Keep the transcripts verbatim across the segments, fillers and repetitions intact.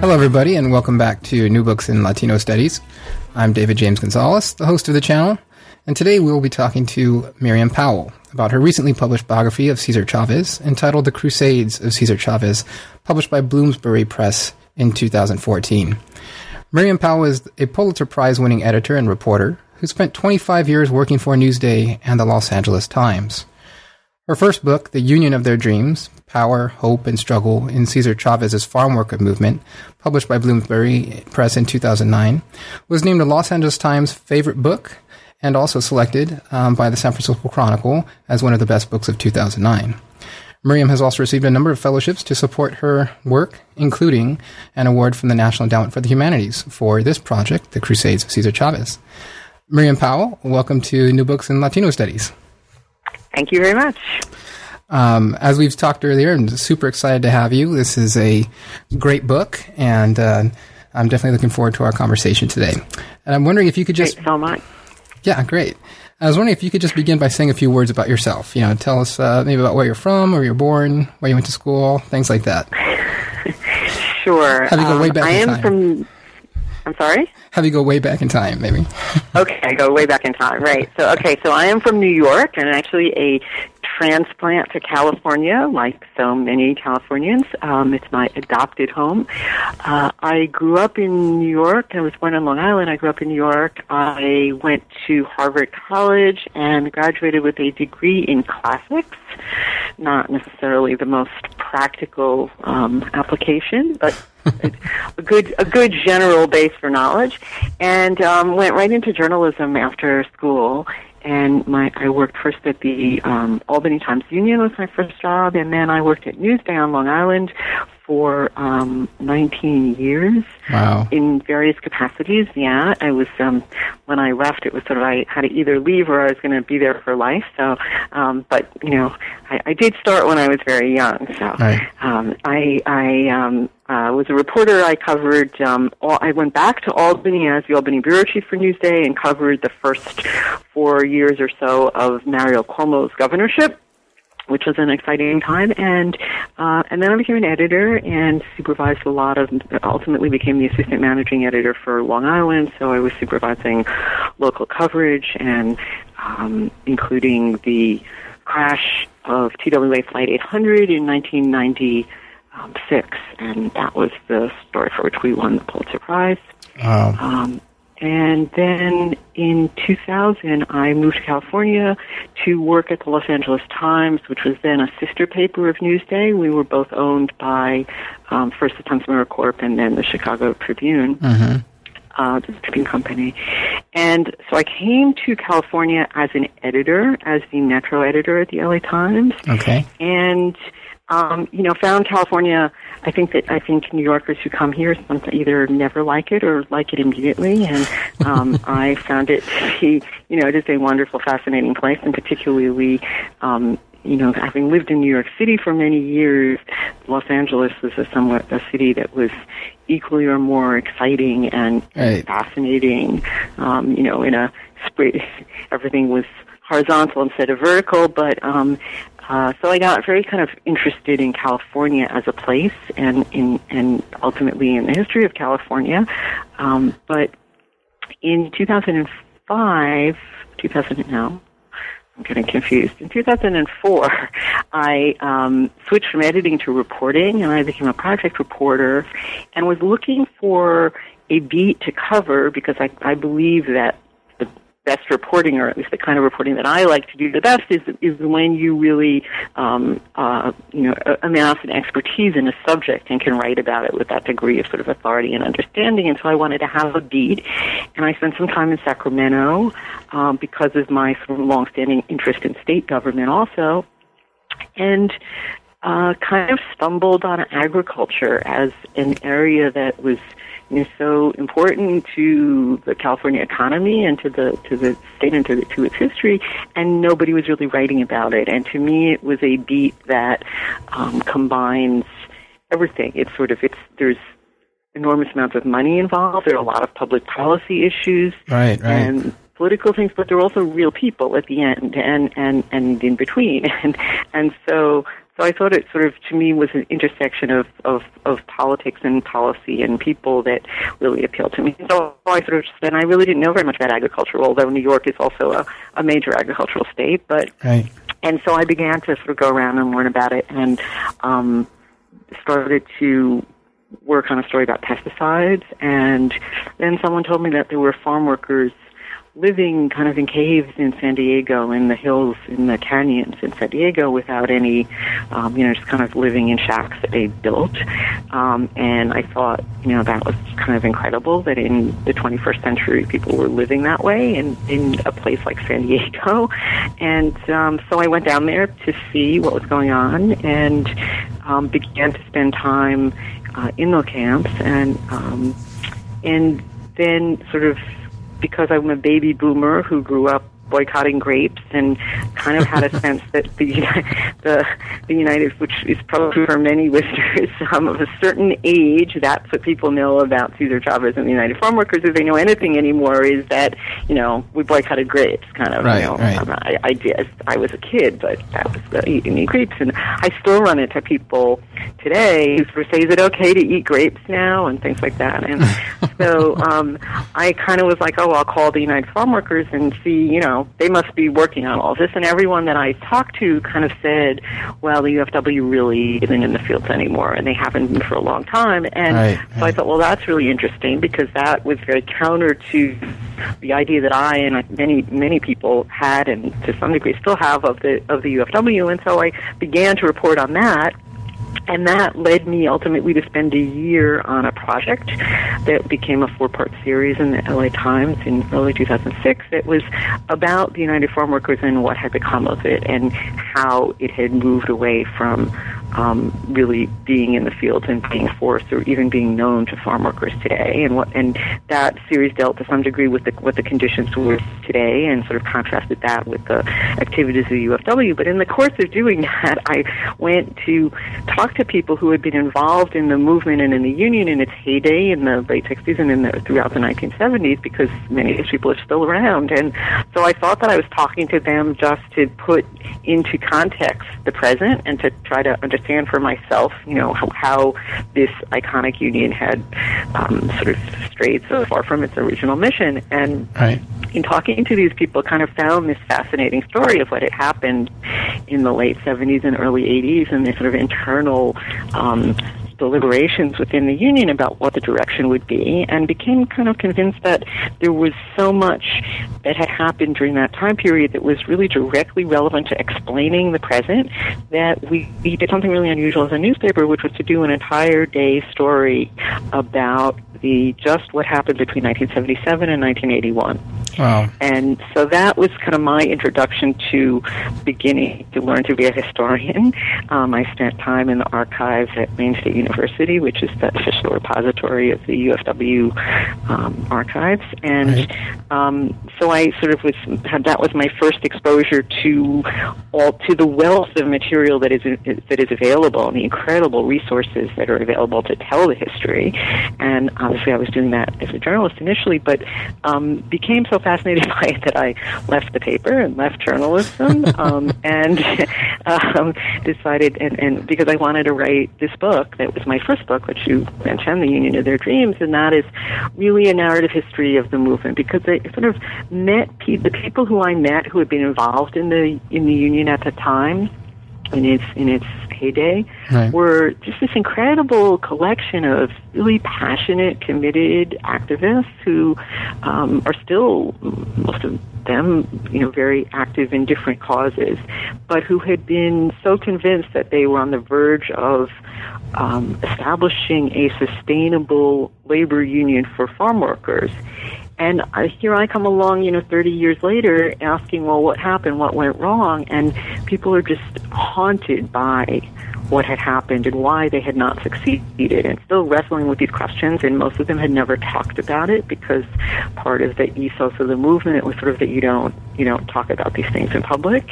Hello, everybody, and welcome back to New Books in Latino Studies. I'm David James Gonzalez, the host of the channel, and today we'll be talking to Miriam Powell about her recently published biography of Cesar Chavez entitled The Crusades of Cesar Chavez, published by Bloomsbury Press in two thousand fourteen. Miriam Powell is a Pulitzer Prize-winning editor and reporter who spent twenty-five years working for Newsday and the Los Angeles Times. Her first book, The Union of Their Dreams, Power, Hope, and Struggle in Cesar Chavez's Farm Worker Movement, published by Bloomsbury Press in two thousand nine, was named a Los Angeles Times favorite book and also selected um, by the San Francisco Chronicle as one of the best books of two thousand nine. Miriam has also received a number of fellowships to support her work, including an award from the National Endowment for the Humanities for this project, The Crusades of Cesar Chavez. Miriam Powell, welcome to New Books in Latino Studies. Thank you very much. Um, as we've talked earlier, I'm super excited to have you. This is a great book, and uh, I'm definitely looking forward to our conversation today. And I'm wondering if you could just... Great, so much. Yeah, great. I was wondering if you could just begin by saying a few words about yourself. You know, tell us uh, maybe about where you're from, where you're born, where you went to school, things like that. Sure. Have you go way back um, in I am time. from... I'm sorry? Have you go way back in time, maybe. Okay, I go way back in time, right. So, okay, so I am from New York, and actually a transplant to California, like so many Californians. Um, it's my adopted home. Uh, I grew up in New York. I was born on Long Island. I grew up in New York. I went to Harvard College and graduated with a degree in classics. Not necessarily the most practical um, application, but a good a good general base for knowledge, and um, went right into journalism after school. And my I worked first at the um, Albany Times-Union was my first job, and then I worked at Newsday on Long Island for um, nineteen years. Wow. In various capacities. Yeah, I was um, when I left, it was sort of I had to either leave or I was going to be there for life. So, um, but you know, I, I did start when I was very young. So, right. um, I I um, uh, was a reporter. I covered. Um, all, I went back to Albany as the Albany bureau chief for Newsday and covered the first four years or so of Mario Cuomo's governorship, which was an exciting time, and uh, and then I became an editor and supervised a lot of, ultimately became the assistant managing editor for Long Island, so I was supervising local coverage and um, including the crash of T W A Flight eight hundred in nineteen ninety-six, and that was the story for which we won the Pulitzer Prize. Wow. Um, And then in two thousand, I moved to California to work at the Los Angeles Times, which was then a sister paper of Newsday. We were both owned by um, first the Times Mirror Corp and then the Chicago Tribune, Mm-hmm. uh, the Tribune Company. And so I came to California as an editor, as the Metro editor at the L A Times. Okay. And Um, you know, found California, I think that, I think New Yorkers who come here either never like it or like it immediately, and um, I found it to be, you know, it is a wonderful, fascinating place, and particularly, um, you know, having lived in New York City for many years, Los Angeles was a somewhat a city that was equally or more exciting and right. fascinating, um, you know, in a, everything was horizontal instead of vertical, but um, uh, so I got very kind of interested in California as a place, and in and ultimately in the history of California. Um, but in two thousand five, two thousand no, I'm getting confused. In two thousand four, I um, switched from editing to reporting, and I became a project reporter, and was looking for a beat to cover because I, I believe that best reporting, or at least the kind of reporting that I like to do the best, is is when you really, um, uh, you know, amass an expertise in a subject and can write about it with that degree of sort of authority and understanding. And so I wanted to have a beat, and I spent some time in Sacramento um, because of my sort of longstanding interest in state government also, and uh, kind of stumbled on agriculture as an area that was is so important to the California economy and to the to the state and to, the, to its history, and nobody was really writing about it. And to me, it was a beat that um, combines everything. It's sort of it's there's enormous amounts of money involved. There are a lot of public policy issues, right, right. and political things, but there are also real people at the end and and and in between. And and so so I thought it sort of, to me, was an intersection of, of, of politics and policy and people that really appealed to me. So I sort of, and I really didn't know very much about agriculture, although New York is also a, a major agricultural state. But right. And so I began to sort of go around and learn about it, and um, started to work on a story about pesticides. And then someone told me that there were farm workers living kind of in caves in San Diego, in the hills, in the canyons in San Diego, without any, um, you know, just kind of living in shacks that they built. Um, and I thought, you know, that was kind of incredible that in the twenty-first century people were living that way in, in a place like San Diego. And um, so I went down there to see what was going on, and um, began to spend time uh, in the camps, and um, and then sort of, because I'm a baby boomer who grew up boycotting grapes and kind of had a sense that the the the United, which is probably for many listeners um, of a certain age, that's what people know about Cesar Chavez and the United Farm Workers. If they know anything anymore, is that, you know, we boycotted grapes, kind of. Right, you know, right. um, I, I did. I was a kid, but that was the eating grapes, and I still run into people today who sort of say, "Is it okay to eat grapes now?" and things like that. And so um, I kind of was like, "Oh, I'll call the United Farm Workers and see, you know, they must be working on all this." And everyone that I talked to kind of said, well, the U F W really isn't in the fields anymore, and they haven't been for a long time. And right, so right. I thought, well, that's really interesting, because that was very counter to the idea that I and many, many people had, and to some degree still have, of the of the U F W. And so I began to report on that. And that led me ultimately to spend a year on a project that became a four-part series in the L A Times in early two thousand six. It was about the United Farm Workers and what had become of it, and how it had moved away from um, really being in the fields and being forced, or even being known to farm workers today. And what and that series dealt to some degree with the, what the conditions were today, and sort of contrasted that with the activities of the U F W. But in the course of doing that, I went to talk to people who had been involved in the movement and in the union in its heyday in the late sixties and in the, throughout the nineteen seventies, because many of these people are still around. And so I thought that I was talking to them just to put into context the present, and to try to understand for myself, you know, how, how this iconic union had um, sort of strayed so far from its original mission. And right. in talking to these people, kind of found this fascinating story of what had happened in the late seventies and early eighties, and the sort of internal um, deliberations within the union about what the direction would be, and became kind of convinced that there was so much that had happened during that time period that was really directly relevant to explaining the present, that we, we did something really unusual as a newspaper, which was to do an entire day story about the just what happened between nineteen seventy-seven and nineteen eighty-one. Wow. And so that was kind of my introduction to beginning to learn to be a historian. Um, I spent time in the archives at Maine State University, which is the official repository of the U F W um, archives. And right. um, so I sort of was, that was my first exposure to all, to the wealth of material that is, that is available, and the incredible resources that are available to tell the history. And obviously I was doing that as a journalist initially, but um, became so fascinated by it that I left the paper and left journalism, um, and um, decided, and, and because I wanted to write this book, that was my first book, which you mentioned, The Union of Their Dreams, and that is really a narrative history of the movement, because I sort of met pe- the people who I met who had been involved in the in the union at the time, in its in its heyday, right. were just this incredible collection of really passionate, committed activists who um, are still, most of them, you know, very active in different causes, but who had been so convinced that they were on the verge of um, establishing a sustainable labor union for farm workers. And uh, here I come along, you know, thirty years later, asking, well, what happened? What went wrong? And people are just haunted by what had happened and why they had not succeeded, and still wrestling with these questions. And most of them had never talked about it, because part of the ethos of the movement, it was sort of that you don't you don't talk about these things in public.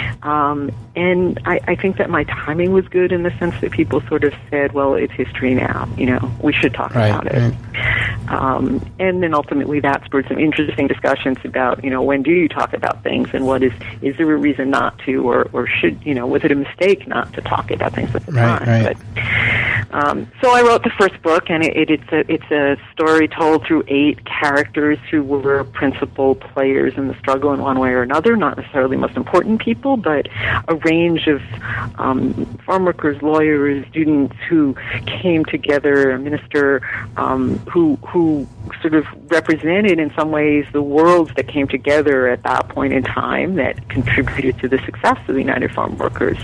Um, and I, I think that my timing was good in the sense that people sort of said, well, it's history now, you know, we should talk right, about it. Right. Um, and then ultimately that spurred some interesting discussions about, you know, when do you talk about things, and what is, is there a reason not to, or, or should, you know, was it a mistake not to talk about things at the right, time? Right. But, um, so I wrote the first book, and it, it, it's a it's a story told through eight characters who were principal players in the struggle in one way or another, not necessarily the most important people, but a range of um, farm workers, lawyers, students who came together, a minister um, who who sort of represented in some ways the worlds that came together at that point in time that contributed to the success of the United Farm Workers.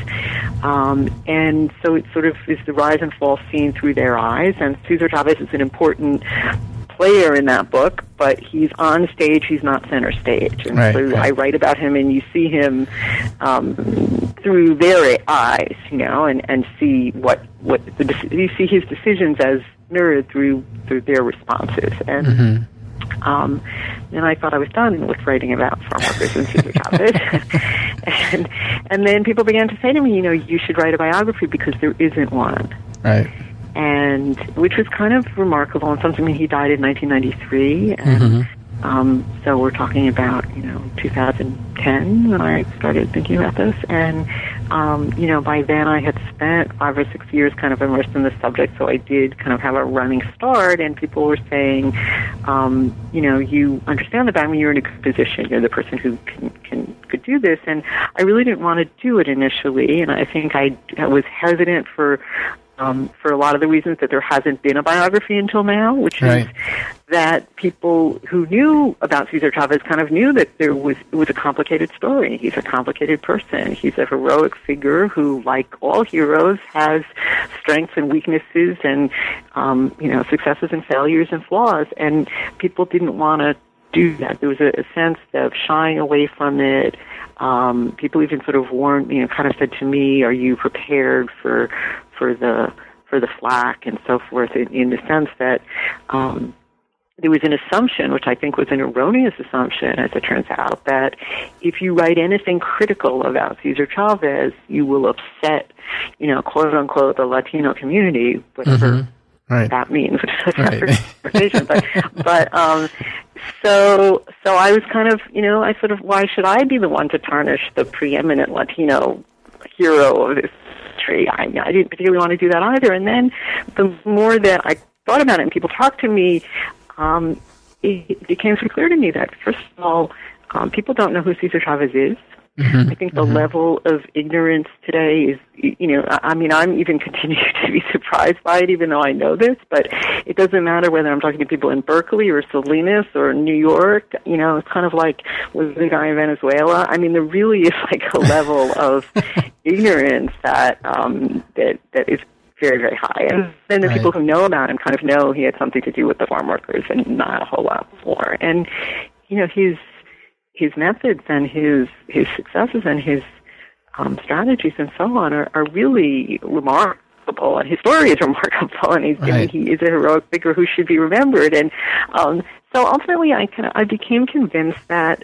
Um, and so it sort of is the rise and fall seen through their eyes, and Cesar Chavez is an important player in that book, but he's on stage, he's not center stage. And right, so right. I write about him, and you see him um, through their eyes, you know, and, and see what, what the, you see his decisions as mirrored through through their responses. And mm-hmm. um, then I thought I was done with writing about farm workers and Cesar Chavez. and, and then people began to say to me, you know, you should write a biography because there isn't one. Right. And which was kind of remarkable and something. I mean, he died in nineteen ninety-three, and mm-hmm. um, so we're talking about, you know, two thousand ten when I started thinking about this. And um, you know, by then I had spent five or six years kind of immersed in the subject, so I did kind of have a running start. And people were saying, um, you know, you understand the Bible, you're in a good position, you're the person who can, can could do this. And I really didn't want to do it initially, and I think I, I was hesitant for. Um, for a lot of the reasons that there hasn't been a biography until now, which right. is that people who knew about Cesar Chavez kind of knew that there was it was a complicated story. He's a complicated person. He's a heroic figure who, like all heroes, has strengths and weaknesses, and um, you know, successes and failures and flaws. And people didn't want to do that. There was a, a sense of shying away from it. Um, people even sort of warned, you know, kind of said to me, "Are you prepared for?" for the for the flack and so forth, in, in the sense that um, there was an assumption, which I think was an erroneous assumption, as it turns out, that if you write anything critical about Cesar Chavez, you will upset, you know, quote unquote, the Latino community, whatever mm-hmm. right. that means, which is a right. conversation. but but um, so so I was kind of, you know, I sort of, why should I be the one to tarnish the preeminent Latino hero of this? I, I didn't particularly want to do that either. And then the more that I thought about it and people talked to me, um, it, it became so clear to me that, first of all, um, people don't know who Cesar Chavez is. Mm-hmm. I think the mm-hmm. level of ignorance today is, you know, I, I mean, I'm even continuing to be surprised by it, even though I know this, but it doesn't matter whether I'm talking to people in Berkeley or Salinas or New York. You know, it's kind of like with the guy in Venezuela. I mean, there really is like a level of ignorance that, um, that, that is very, very high. And then the right. people who know about him kind of know he had something to do with the farm workers and not a whole lot more. And, you know, he's, his methods and his his successes and his um, strategies and so on are, are really remarkable, and his story is remarkable, and he's, right. he is a heroic figure who should be remembered. And um, so ultimately, I kind of I became convinced that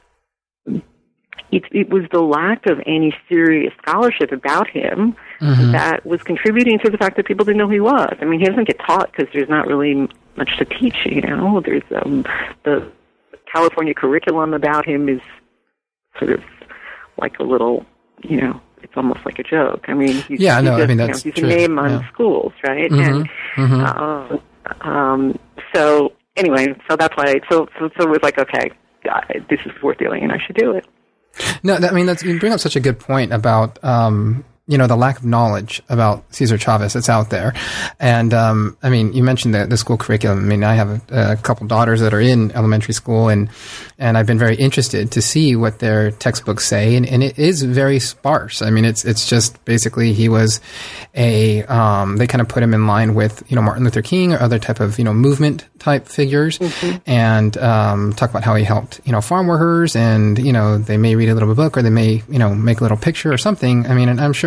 it, it was the lack of any serious scholarship about him mm-hmm. that was contributing to the fact that people didn't know who he was. I mean, he doesn't get taught because there's not really much to teach. You know, there's um, the California curriculum about him is sort of like a little, you know, it's almost like a joke. I mean, he's, yeah, he's no, a, I mean, that's you know, he's true. a name on yeah. schools, right? Mm-hmm. And mm-hmm. Uh, um, so anyway, so that's why. So, so, so it was like, okay, this is worth doing, and I should do it. No, I mean, that's, you bring up such a good point about, um, you know, the lack of knowledge about Cesar Chavez that's out there. And, um, I mean, you mentioned the, the school curriculum. I mean, I have a, a couple daughters that are in elementary school, and, and I've been very interested to see what their textbooks say. And, and it is very sparse. I mean, it's, it's just basically he was a, um, they kind of put him in line with, you know, Martin Luther King or other type of, you know, movement type figures, mm-hmm. and, um, talk about how he helped, you know, farm workers, and, you know, they may read a little book, or they may, you know, make a little picture or something. I mean, and I'm sure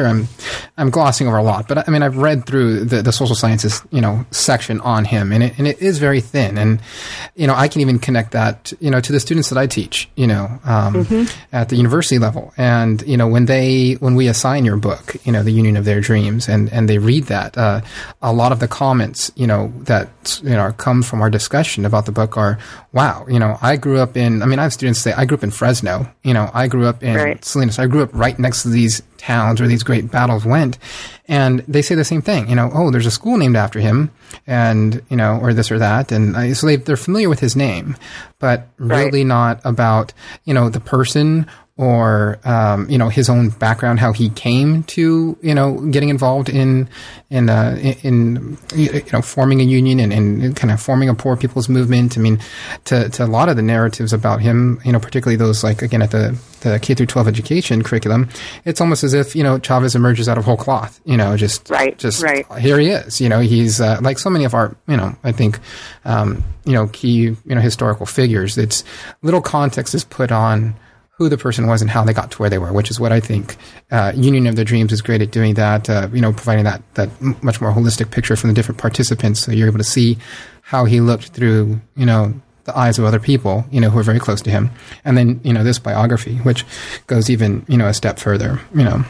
I'm I'm glossing over a lot, but I mean I've read through the, the social sciences, you know, section on him, and it and it is very thin, and you know I can even connect that, you know, to the students that I teach, you know, um, mm-hmm. at the university level, and you know when they when we assign your book, you know, The Union of Their Dreams, and and they read that, uh, a lot of the comments, you know, that you know come from our discussion about the book are, wow, you know, I grew up in, I mean I have students say I grew up in Fresno, you know, I grew up in right. Salinas, I grew up right next to these towns where these great battles went, and they say the same thing, you know, oh, there's a school named after him, and you know, or this or that, and uh, so they, they're familiar with his name, but really right. not about, you know, the person or um, you know, his own background, how he came to, you know, getting involved in in uh, in you know forming a union and, and kind of forming a poor people's movement. I mean, to to a lot of the narratives about him, you know, particularly those like again at the the K through twelve education curriculum, it's almost as if, you know, Chavez emerges out of whole cloth, you know, just right, just right. here he is, you know, he's uh, like so many of our, you know, I think um, you know, key, you know, historical figures. It's little context is put on who the person was and how they got to where they were, which is what I think uh, Union of Their Dreams is great at doing that, uh, you know, providing that, that much more holistic picture from the different participants. So you're able to see how he looked through, you know, the eyes of other people, you know, who are very close to him. And then, you know, this biography, which goes even, you know, a step further, you know.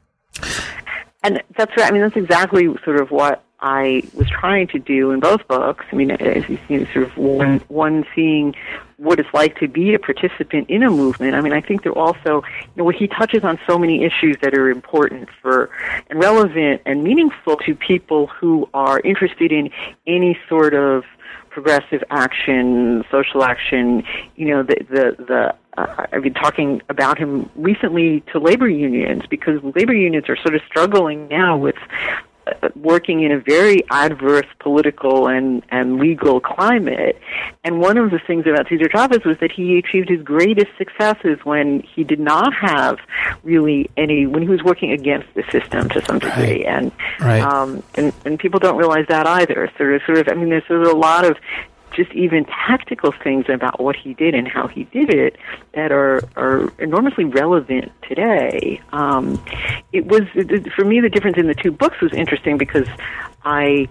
And that's right. I mean, that's exactly sort of what I was trying to do in both books. I mean, as you see, sort of one, one seeing what it's like to be a participant in a movement. I mean, I think they're also, you know, he touches on so many issues that are important for and relevant and meaningful to people who are interested in any sort of progressive action, social action. You know, the the the. Uh, I've been talking about him recently to labor unions because labor unions are sort of struggling now with uh, working in a very adverse political and, and legal climate. And one of the things about Cesar Chavez was that he achieved his greatest successes when he did not have really any, when he was working against the system to some degree. Right. And, right. Um, and and people don't realize that either. Sort of, sort of. I mean, there's sort of a lot of just even tactical things about what he did and how he did it that are, are enormously relevant today. Um, it was, for me, the difference in the two books was interesting because I,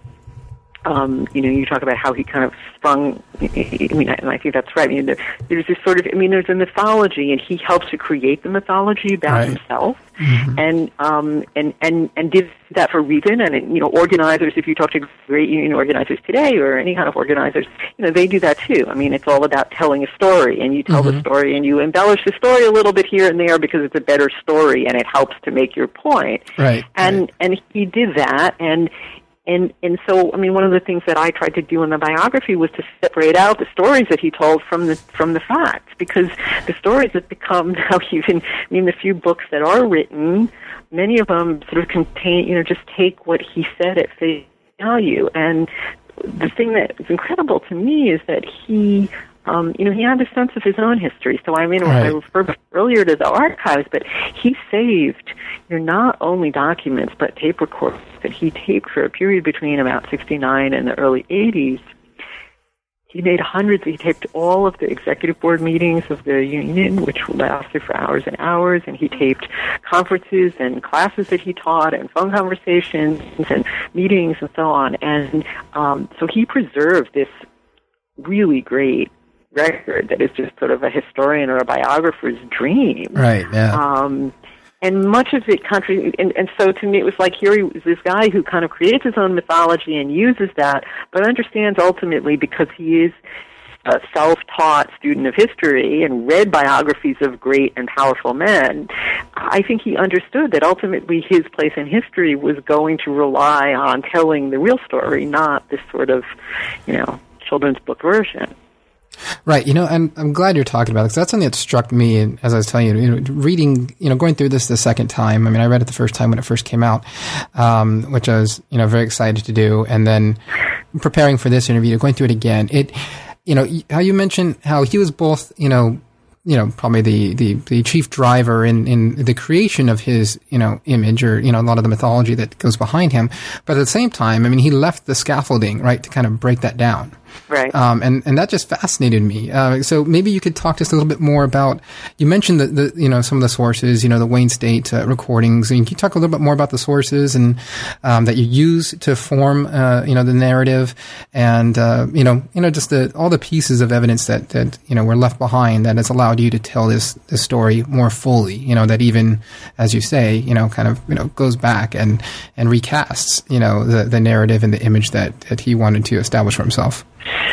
um, you know, you talk about how he kind of sprung, I mean, and I think that's right. I mean, there's this sort of, I mean, there's a mythology, and he helps to create the mythology about right. himself. Mm-hmm. And, um, and, and, and did that for a reason. And, you know, organizers, if you talk to great union organizers today or any kind of organizers, you know, they do that too. I mean, it's all about telling a story, and you tell mm-hmm. the story and you embellish the story a little bit here and there because it's a better story and it helps to make your point. Right. And, right. and he did that. And, And and so, I mean, one of the things that I tried to do in the biography was to separate out the stories that he told from the from the facts, because the stories that become now even, I mean, the few books that are written, many of them sort of contain, you know, just take what he said at face value. And the thing that is incredible to me is that he, um, you know, he had a sense of his own history. So, I mean, right. I referred earlier to the archives, but he saved, you know, not only documents, but tape recordings that he taped for a period between about sixty-nine and the early eighties. He made hundreds. He taped all of the executive board meetings of the union, which lasted for hours and hours, and he taped conferences and classes that he taught and phone conversations and meetings and so on. And um, so he preserved this really great record that is just sort of a historian or a biographer's dream. Right, yeah. Um, and much of it, country, and, and so to me it was like here he was this guy who kind of creates his own mythology and uses that, but understands ultimately, because he is a self-taught student of history and read biographies of great and powerful men, I think he understood that ultimately his place in history was going to rely on telling the real story, not this sort of, you know, children's book version. Right. You know, I'm, I'm glad you're talking about it, because that's something that struck me, and as I was telling you, you know, reading, you know, going through this the second time. I mean, I read it the first time when it first came out, um, which I was, you know, very excited to do. And then preparing for this interview, going through it again, it, you know, how you mentioned how he was both, you know, you know, probably the, the, the chief driver in, in the creation of his, you know, image, or, you know, a lot of the mythology that goes behind him. But at the same time, I mean, he left the scaffolding, right, to kind of break that down. Right. Um, and, and that just fascinated me. Uh, so maybe you could talk just a little bit more about, you mentioned the, the you know, some of the sources, you know, the Wayne State uh, recordings. I mean, can you talk a little bit more about the sources and, um, that you use to form, uh, you know, the narrative and, uh, you know, you know, just the, all the pieces of evidence that, that, you know, were left behind that has allowed you to tell this, this story more fully, you know, that even, as you say, you know, kind of, you know, goes back and, and recasts, you know, the, the narrative and the image that, that he wanted to establish for himself.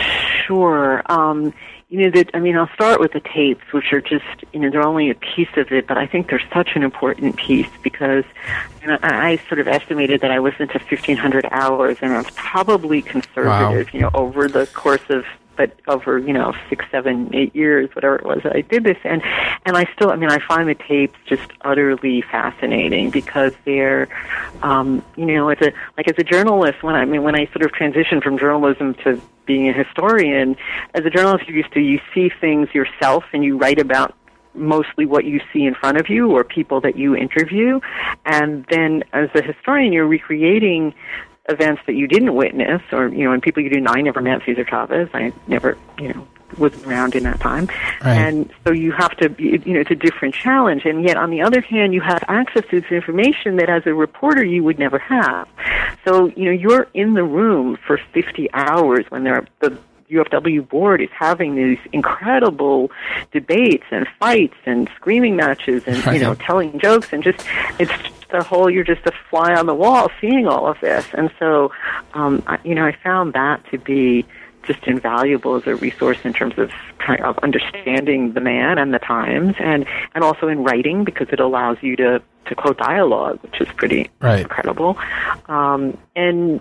Sure. Um, you know, that, I mean, I'll start with the tapes, which are just, you know, they're only a piece of it, but I think they're such an important piece because, you know, I, I sort of estimated that I listened to fifteen hundred hours, and that's probably conservative, wow. you know, over the course of, but over, you know, six, seven, eight years, whatever it was that I did this. And, and I still, I mean, I find the tapes just utterly fascinating because they're, um, you know, as a, like as a journalist, when I, I mean, when I sort of transitioned from journalism to being a historian, as a journalist, you used to, you see things yourself and you write about mostly what you see in front of you or people that you interview. And then as a historian, you're recreating events that you didn't witness, or, you know, and people you didn't know. I never met Cesar Chavez. I never, you know, wasn't around in that time. Right. And so you have to, be, you know, it's a different challenge. And yet, on the other hand, you have access to this information that as a reporter you would never have. So, you know, you're in the room for fifty hours when there are, the U F W board is having these incredible debates and fights and screaming matches and, you know, telling jokes and just, it's the whole, you're just a fly on the wall seeing all of this. And so, um, I, you know, I found that to be just invaluable as a resource in terms of kind of understanding the man and the times, and, and also in writing because it allows you to, to quote dialogue, which is pretty right. incredible. Um, and,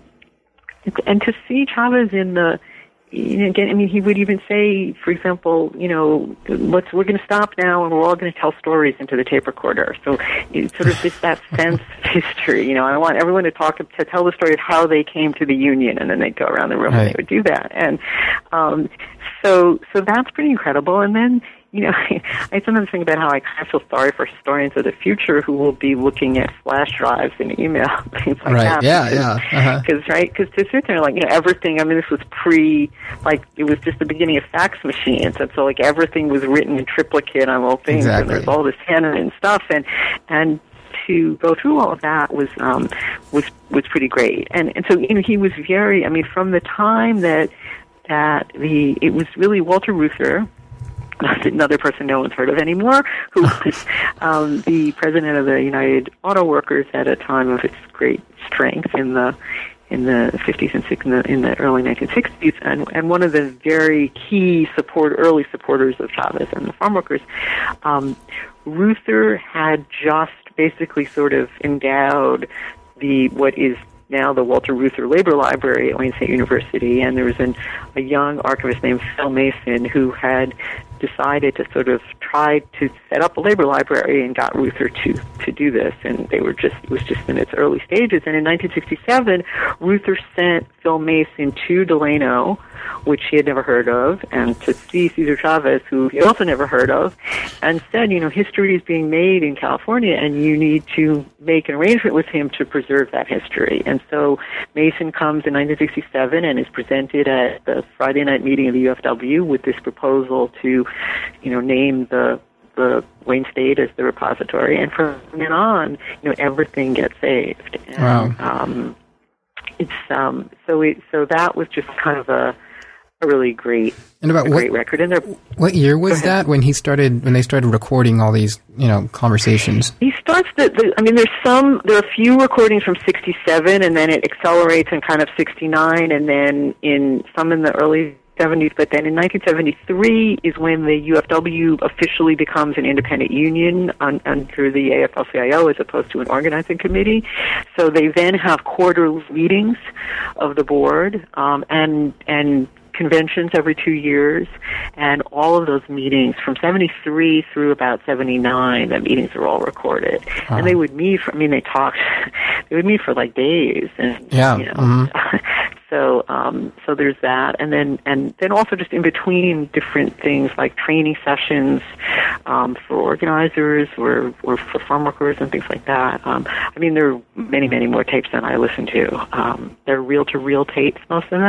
and to see Chavez in the, you know, again, I mean, he would even say, for example, you know, let's, we're going to stop now and we're all going to tell stories into the tape recorder. So it's sort of just that sense of history. You know, I want everyone to talk, to tell the story of how they came to the Union, and then they'd go around the room right. and they would do that. And um, so, so that's pretty incredible. And then, you know, I, I sometimes think about how I kind of feel sorry for historians of the future who will be looking at flash drives and email, things like right. that. Yeah, yeah. Uh-huh. Because, right, because to sit there, like, you know, everything, I mean, this was pre, like, it was just the beginning of fax machines, and so, like, everything was written in triplicate on all things, exactly. and there's all this handwritten stuff, and, and to go through all of that was, um, was, was pretty great. And, and so, you know, he was very, I mean, from the time that, that the, it was really Walter Reuther, another person no one's heard of anymore, who was um, the president of the United Auto Workers at a time of its great strength in the in the fifties and sixties, in the, in the early nineteen sixties, and and one of the very key support early supporters of Chavez and the farm workers. Um, Reuther had just basically sort of endowed the what is now the Walter Reuther Labor Library at Wayne State University, and there was an, a young archivist named Phil Mason who had decided to sort of try to set up a labor library and got Reuther to, to do this, and they were just, it was just in its early stages. And in nineteen sixty-seven, Reuther sent Phil Mason to Delano, which he had never heard of, and to see Cesar Chavez, who he also never heard of, and said, you know, history is being made in California, and you need to make an arrangement with him to preserve that history. And so Mason comes in nineteen sixty-seven and is presented at the Friday night meeting of the U F W with this proposal to, you know, name the the Wayne State as the repository, and from then on, you know, everything gets saved. And, wow. Um, it's um, so it so that was just kind of a a really great, and about a what, great record. And there, what year was that when he started when they started recording all these, you know, conversations? He starts the, the I mean, there's some there are a few recordings from sixty-seven, and then it accelerates in kind of sixty-nine, and then in some in the early seventies, but then in nineteen seventy-three is when the U F W officially becomes an independent union on, under the A F L C I O as opposed to an organizing committee. So they then have quarterly meetings of the board, um, and and conventions every two years, and all of those meetings from seventy-three through about seventy-nine, the meetings are all recorded. Uh-huh. And they would meet for, I mean, they talked, they would meet for like days. And, yeah. You know, mm-hmm. So, um, so there's that, and then, and then also just in between different things like training sessions, um, for organizers or, or for farm workers and things like that. Um, I mean, there are many, many more tapes than I listen to. Um, they're reel-to-reel tapes, most of them.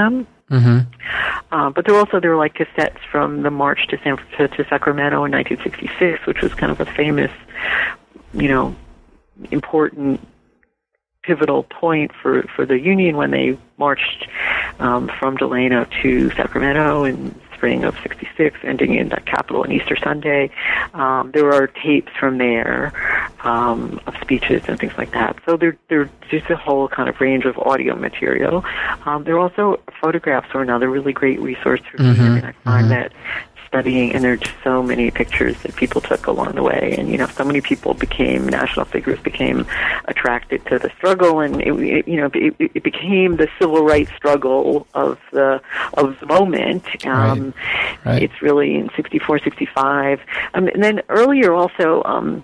Mm-hmm. Uh, but there were also there were like cassettes from the march to San to, to Sacramento in nineteen sixty-six, which was kind of a famous, you know, important pivotal point for, for the Union when they marched um, from Delano to Sacramento in spring of sixty-six, ending in the Capitol on Easter Sunday. Um, there are tapes from there um, of speeches and things like that. So there, there's just a whole kind of range of audio material. Um, there are also photographs are another really great resource for me. Mm-hmm. I mean, I find mm-hmm. that studying, and there are just so many pictures that people took along the way, and you know, so many people became national figures, became attracted to the struggle, and it, it, you know, it, it became the civil rights struggle of the of the moment. Um, right. Right. It's really in sixty-four, sixty-five, um, and then earlier also. Um,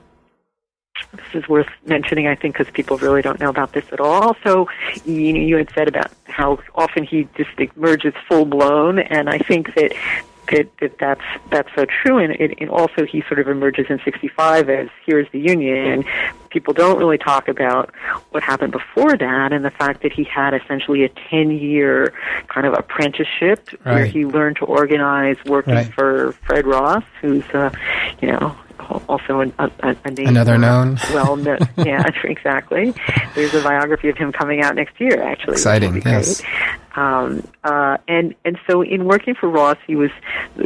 This is worth mentioning, I think, because people really don't know about this at all. So, you know, you had said about how often he just emerges full blown, and I think that. That, that that's that's so true, and, it, and also he sort of emerges in sixty-five as here's the Union, and people don't really talk about what happened before that, and the fact that he had essentially a ten-year kind of apprenticeship right. where he learned to organize, working right. for Fred Ross, who's uh, you know. Also a, a, a name another known. Well, no, yeah, exactly. There's a biography of him coming out next year, actually. Exciting, yes. Um, uh, and and so in working for Ross, he was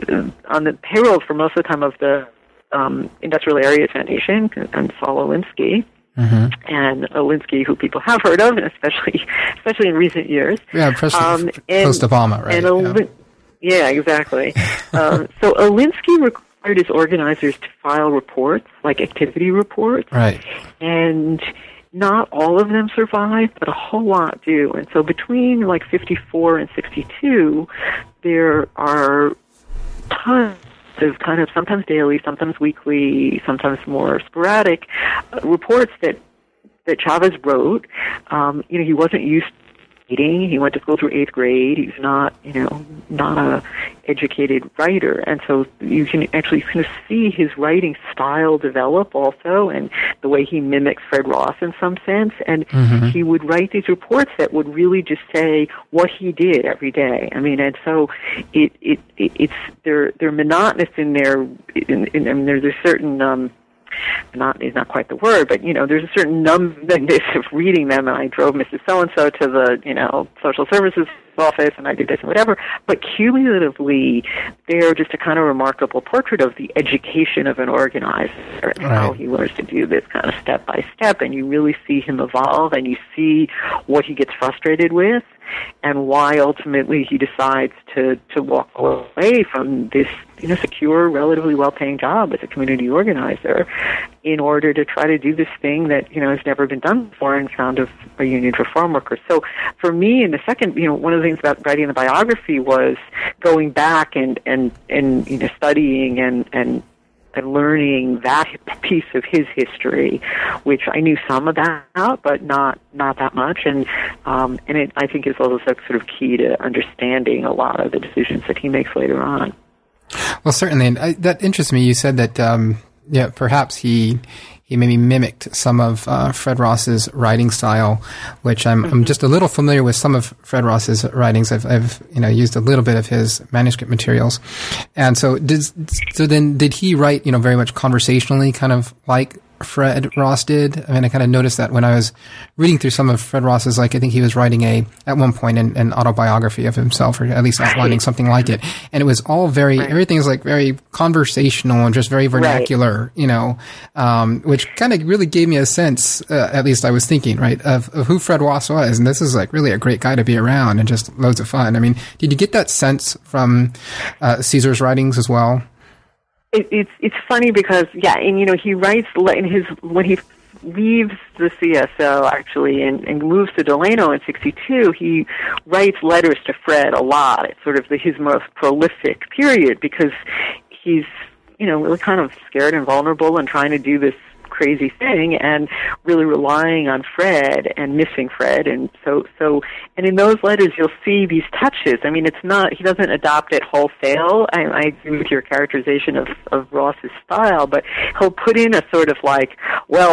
on the payroll for most of the time of the um, Industrial Area Foundation and Saul Alinsky. Mm-hmm. And Alinsky, who people have heard of, and especially especially in recent years. Yeah, um, post Obama, right? And Al- yeah. yeah, exactly. um, so Alinsky rec- his organizers to file reports, like activity reports. Right. And not all of them survive, but a whole lot do. And so between like fifty-four and sixty-two, there are tons of kind of sometimes daily, sometimes weekly, sometimes more sporadic uh, reports that, that Chavez wrote. Um, you know, he wasn't used to reading. He went to school through eighth grade. He's not, you know, not a educated writer, and so you can actually kind of see his writing style develop also, and the way he mimics Fred Ross in some sense. And mm-hmm. he would write these reports that would really just say what he did every day. I mean, and so it it, it it's they're they're monotonous in their. In, in, I mean, there's a certain. Um, Not is not quite the word, but you know, there's a certain numbness of reading them. And I drove Missus So-and-so to the you know social services office, and I did this and whatever. But cumulatively, they're just a kind of remarkable portrait of the education of an organizer and right. how he learns to do this kind of step by step. And you really see him evolve, and you see what he gets frustrated with, and why ultimately he decides to to walk away from this you know secure, relatively well-paying job as a community organizer in order to try to do this thing that you know has never been done before and found of a union for farm workers. So for me, in the second, you know, one of the things about writing the biography was going back and and and you know studying and and. and learning that piece of his history, which I knew some about, but not not that much, and um, and it I think is also sort of key to understanding a lot of the decisions that he makes later on. Well, certainly, and I, that interests me. You said that um, yeah, perhaps he he maybe mimicked some of uh, Fred Ross's writing style, which I'm, mm-hmm. I'm just a little familiar with some of Fred Ross's writings. I've, I've, you know, used a little bit of his manuscript materials. And so did, so then did he write, you know, very much conversationally, kind of like Fred Ross did? I mean, I kind of noticed that when I was reading through some of Fred Ross's, like, I think he was writing a, at one point, an, an autobiography of himself, or at least outlining right. something like it. And it was all very, right. everything is like very conversational and just very vernacular, right. you know, um, which kind of really gave me a sense, uh, at least I was thinking, right, of, of who Fred Ross was. And this is like really a great guy to be around and just loads of fun. I mean, did you get that sense from, uh, Caesar's writings as well? It, it's it's funny because yeah, and you know he writes in his when he leaves the C S O actually and, and moves to Delano in sixty-two. He writes letters to Fred a lot. It's sort of the, his most prolific period because he's you know really kind of scared and vulnerable and trying to do this crazy thing and really relying on Fred and missing Fred. And so, so, and in those letters, you'll see these touches. I mean, it's not, he doesn't adopt it wholesale. I, I agree with your characterization of, of Ross's style, but he'll put in a sort of like, well,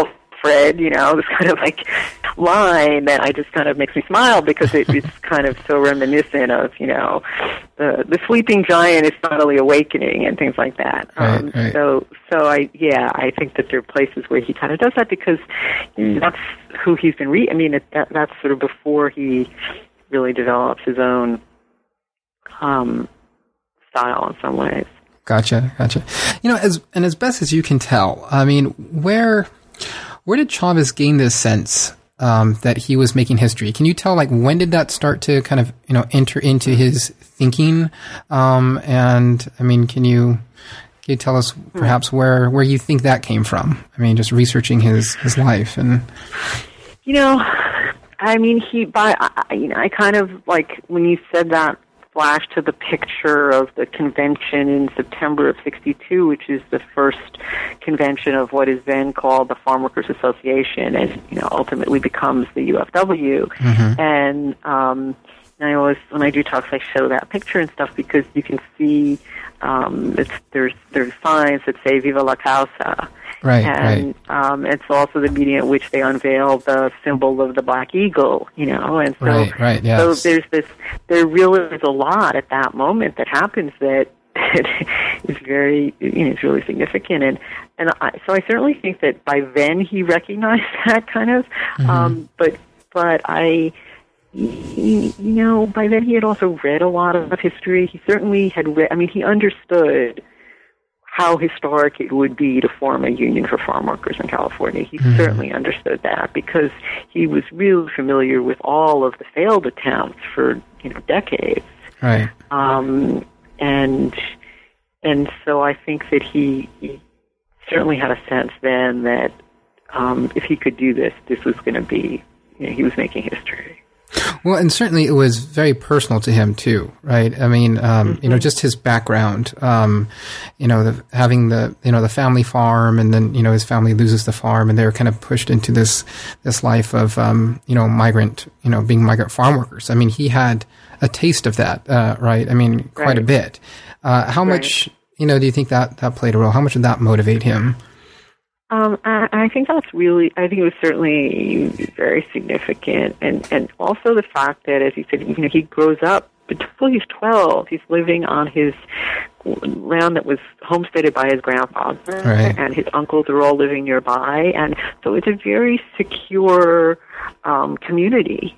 Fred, you know, this kind of like line that I just kind of makes me smile because it, it's kind of so reminiscent of, you know, the the sleeping giant is finally awakening and things like that. Right, um, right. So, so I, yeah, I think that there are places where he kind of does that because that's who he's been re- I mean, it, that, that's sort of before he really develops his own um, style in some ways. Gotcha, gotcha. You know, as and as best as you can tell, I mean, where where did Chavez gain this sense um, that he was making history? Can you tell, like, when did that start to kind of, you know, enter into his thinking? Um, and I mean, can you can you tell us perhaps where where you think that came from? I mean, just researching his his life and. You know, I mean, he by I, you know, I kind of like when you said that. Flash to the picture of the convention in September of sixty-two, which is the first convention of what is then called the Farm Workers Association, and you know ultimately becomes the U F W. Mm-hmm. And um, I always, when I do talks, I show that picture and stuff because you can see um, it's, there's there's signs that say "Viva la Causa." Right, and right. Um, it's also the meeting at which they unveil the symbol of the Black Eagle, you know, and so, right, right, yes. so there's this, there really is a lot at that moment that happens that, that is very, you know, is really significant, and and I, so I certainly think that by then he recognized that kind of, mm-hmm. um, but but I. You know, by then he had also read a lot of history. He certainly had read, I mean, he understood how historic it would be to form a union for farm workers in California. He mm-hmm. certainly understood that because he was really familiar with all of the failed attempts for, you know, decades. Right. Um, and and so I think that he, he certainly had a sense then that um, if he could do this, this was going to be, you know, he was making history. Well, and certainly it was very personal to him too, right? I mean, um, mm-hmm. you know, just his background, um, you know, the, having the, you know, the family farm, and then, you know, his family loses the farm, and they're kind of pushed into this, this life of, um, you know, migrant, you know, being migrant farm workers. I mean, he had a taste of that, uh, right? I mean, quite right. a bit. Uh, how right. much, you know, do you think that, that played a role? How much did that motivate him? Um, I, I think that's really, I think it was certainly very significant. And, and also the fact that, as you said, you know, he grows up until he's twelve. He's living on his land that was homesteaded by his grandfather, right. and his uncles are all living nearby. And so it's a very secure um, community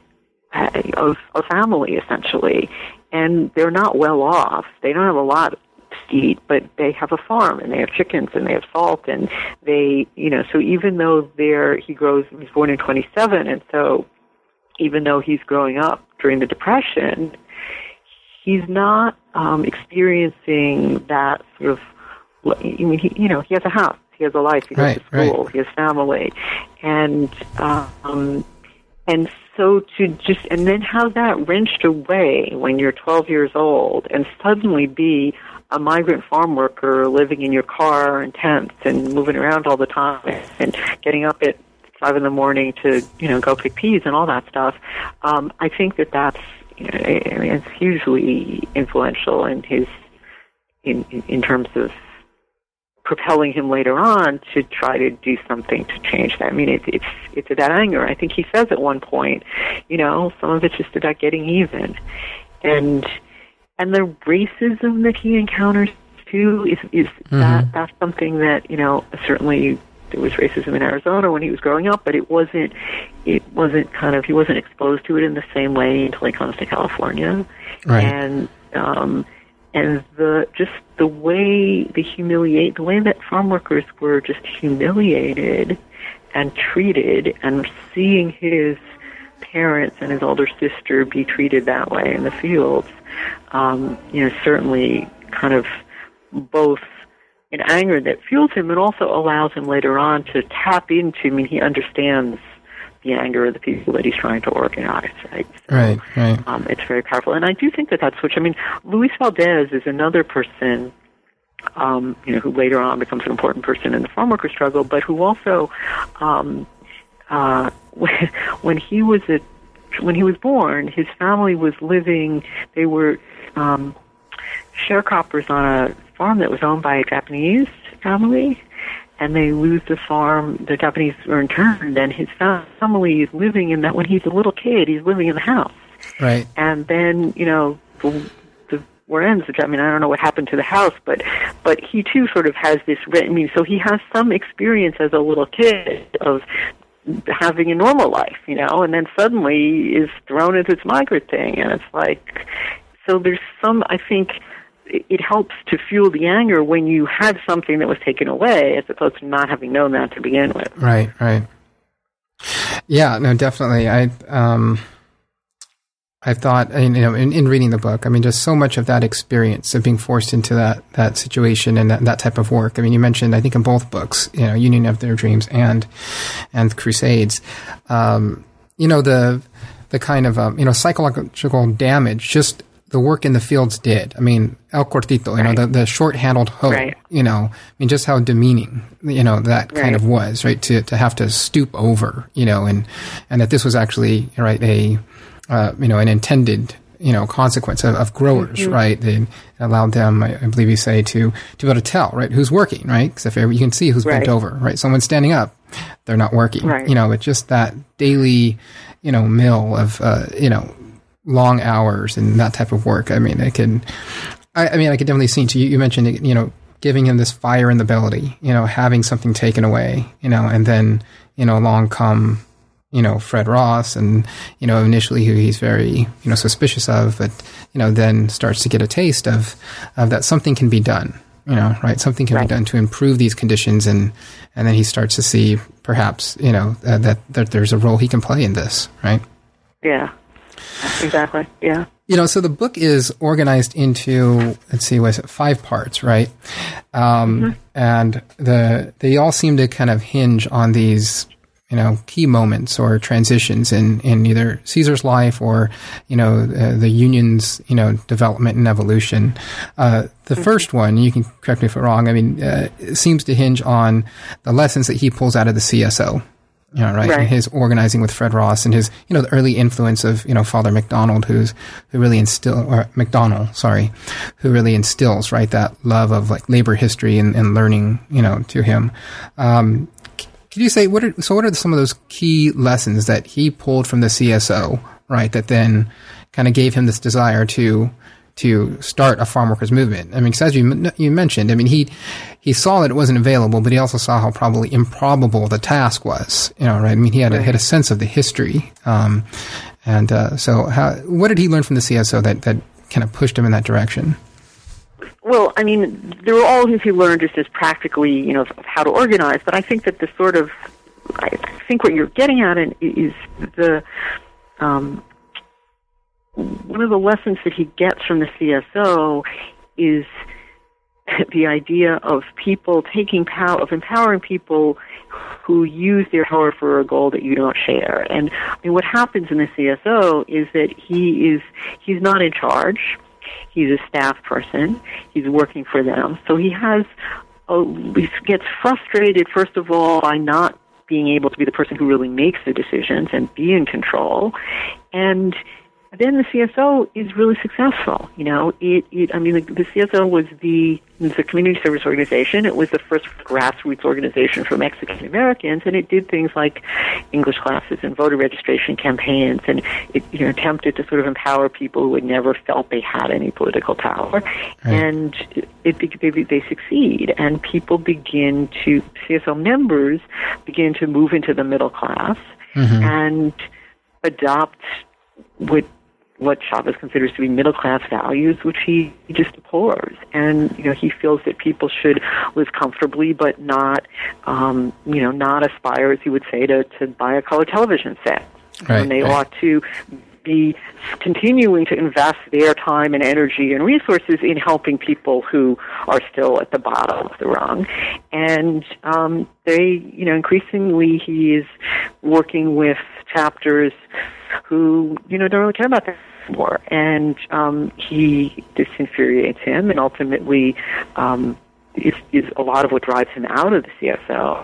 of a family, essentially. And they're not well off. They don't have a lot to eat, but they have a farm, and they have chickens, and they have salt, and they, you know, so even though they're, he grows, he was born in twenty-seven, and so even though he's growing up during the Depression, he's not um, experiencing that sort of, I mean, he, you know, he has a house, he has a life, he goes right, to school, right. he has family, and, um, and so to just, and then have that wrenched away when you're twelve years old, and suddenly be a migrant farm worker living in your car and tents and moving around all the time and getting up at five in the morning to, you know, go pick peas and all that stuff. Um, I think that that's, you know, I mean, it's hugely influential in his, in, in, in terms of propelling him later on to try to do something to change that. I mean, it, it's, it's that anger. I think he says at one point, you know, some of it's just about getting even. And, And the racism that he encounters too is is mm-hmm. that that's something that, you know, certainly there was racism in Arizona when he was growing up, but it wasn't it wasn't kind of he wasn't exposed to it in the same way until he comes to California. Right. And um and the just the way the humiliate the way that farm workers were just humiliated and treated, and seeing his parents and his older sister be treated that way in the fields, um, you know, certainly kind of both an anger that fuels him and also allows him later on to tap into, I mean, he understands the anger of the people that he's trying to organize, right? So, right, right. Um, it's very powerful. And I do think that that's which, I mean, Luis Valdez is another person, um, you know, who later on becomes an important person in the farm worker struggle, but who also, um, uh, when, when he was a, when he was born, his family was living, they were um, sharecroppers on a farm that was owned by a Japanese family, and they lose the farm. The Japanese are interned, and his family is living in that. When he's a little kid, he's living in the house. Right. And then, you know, the, the war ends. Which, I mean, I don't know what happened to the house, but but he too sort of has this. I mean, so he has some experience as a little kid of having a normal life, you know, and then suddenly is thrown into this migrant thing, and it's like, so there's some, I think, it helps to fuel the anger when you have something that was taken away, as opposed to not having known that to begin with. Right, right. Yeah, no, definitely. I, um, I thought, you know, in, in reading the book, I mean, just so much of that experience of being forced into that, that situation and that, that type of work. I mean, you mentioned, I think in both books, you know, Union of Their Dreams and, and Crusades, um, you know, the, the kind of, um, you know, psychological damage, just the work in the fields did. I mean, El Cortito, you right. know, the, the short-handled hoe, right. you know, I mean, just how demeaning, you know, that right. kind of was, right, to, to have to stoop over, you know, and, and that this was actually, right, a, Uh, you know, an intended, you know, consequence of, of growers, mm-hmm. right? They allowed them, I, I believe you say, to, to be able to tell, right, who's working, right? Because if you can see who's right. bent over, right? Someone's standing up, they're not working, right. you know, it's just that daily, you know, mill of, uh, you know, long hours and that type of work. I mean, I can, I, I mean, I could definitely see, to you, you mentioned, you know, giving him this fire in the belly, you know, having something taken away, you know, and then, you know, along come, you know, Fred Ross, and, you know, initially who he's very, you know, suspicious of, but, you know, then starts to get a taste of, of that something can be done, you know, right? Something can right. be done to improve these conditions. And, and then he starts to see perhaps, you know, uh, that, that there's a role he can play in this, right? Yeah, exactly. Yeah. You know, so the book is organized into, let's see, was it five parts, right? Um, mm-hmm. And the, they all seem to kind of hinge on these, you know, key moments or transitions in, in either Caesar's life or, you know, uh, the Union's, you know, development and evolution. Uh, the mm-hmm. first one, you can correct me if I'm wrong, I mean, uh, it seems to hinge on the lessons that he pulls out of the C S O, you know, right? right. And his organizing with Fred Ross and his, you know, the early influence of, you know, Father McDonald, who's, who really instill, or McDonald, sorry, who really instills, right, that love of like labor history and, and learning, you know, to him. Um, Could you say, what are, so what are some of those key lessons that he pulled from the C S O, right, that then kind of gave him this desire to to start a farm workers movement? I mean, because as you, you mentioned, I mean, he he saw that it wasn't available, but he also saw how probably improbable the task was, you know, right? I mean, he had a, had a sense of the history. Um, and uh, so how, what did he learn from the C S O that, that kind of pushed him in that direction? Well, I mean, there were all things he learned just as practically, you know, of how to organize. But I think that the sort of, I think what you're getting at is the, um, one of the lessons that he gets from the C S O is the idea of people taking power, of empowering people who use their power for a goal that you don't share. And I mean, what happens in the C S O is that he is, he's not in charge. He's a staff person. He's working for them. So he has, a, he gets frustrated, first of all, by not being able to be the person who really makes the decisions and be in control. And then the C S O is really successful. You know, it, it I mean, the, the C S O was the, the community service organization. It was the first grassroots organization for Mexican Americans, and it did things like English classes and voter registration campaigns, and it, you know, attempted to sort of empower people who had never felt they had any political power. Right. And it, it, they, they succeed, and people begin to, C S O members begin to move into the middle class mm-hmm. and adopt what what Chavez considers to be middle-class values, which he, he just abhors. And, you know, he feels that people should live comfortably but not, um, you know, not aspire, as he would say, to, to buy a color television set. Right, and they right. ought to be continuing to invest their time and energy and resources in helping people who are still at the bottom of the rung. And um, they, you know, increasingly he is working with chapters who, you know, don't really care about that anymore. And um, he, this infuriates him, and ultimately um, is, is a lot of what drives him out of the C S O.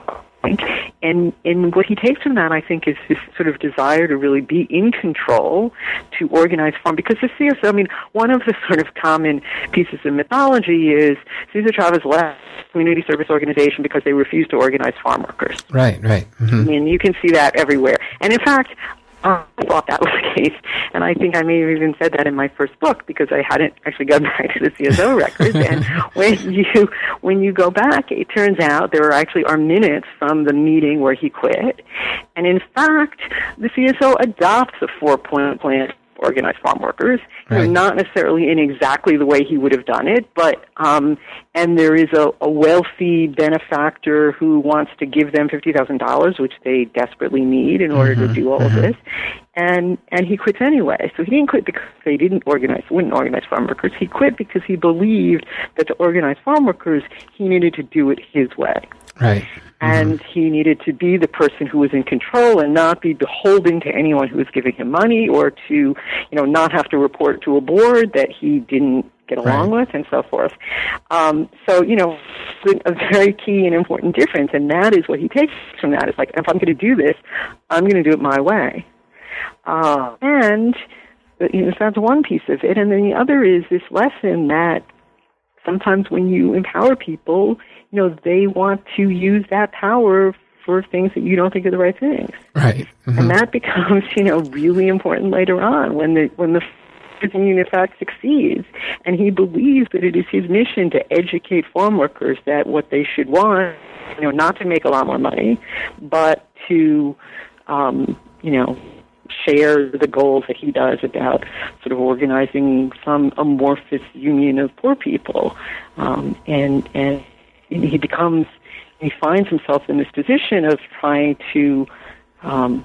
And and what he takes from that, I think, is this sort of desire to really be in control, to organize farm. Because the C S O, I mean, one of the sort of common pieces of mythology is Cesar Chavez left community service organization because they refused to organize farm workers. Right, right. Mm-hmm. I mean, you can see that everywhere. And in fact, Uh, I thought that was the case, and I think I may have even said that in my first book because I hadn't actually gone back to the C S O records. And when you when you go back, it turns out there are actually are minutes from the meeting where he quit, and in fact, the C S O adopts a four-point plan for organized farm workers, right. Not necessarily in exactly the way he would have done it, but um, and there is a, a wealthy benefactor who wants to give them fifty thousand dollars, which they desperately need in order mm-hmm. to do all mm-hmm. of this, and and he quits anyway. So he didn't quit because they didn't organize, wouldn't organize farm workers. He quit because he believed that to organize farm workers, he needed to do it his way. Right. And mm-hmm. he needed to be the person who was in control and not be beholden to anyone who was giving him money, or to, you know, not have to report to a board that he didn't get along right. with, and so forth. Um, so, you know, a very key and important difference, and that is what he takes from that. It's like, if I'm going to do this, I'm going to do it my way. Uh, and, you know, so that's one piece of it. And then the other is this lesson that sometimes when you empower people, you know, they want to use that power for things that you don't think are the right things. Right. Mm-hmm. And that becomes, you know, really important later on when the when the union in fact succeeds, and he believes that it is his mission to educate farm workers that what they should want, you know, not to make a lot more money, but to, um, you know, share the goals that he does about sort of organizing some amorphous union of poor people, um, and and he becomes, he finds himself in this position of trying to um,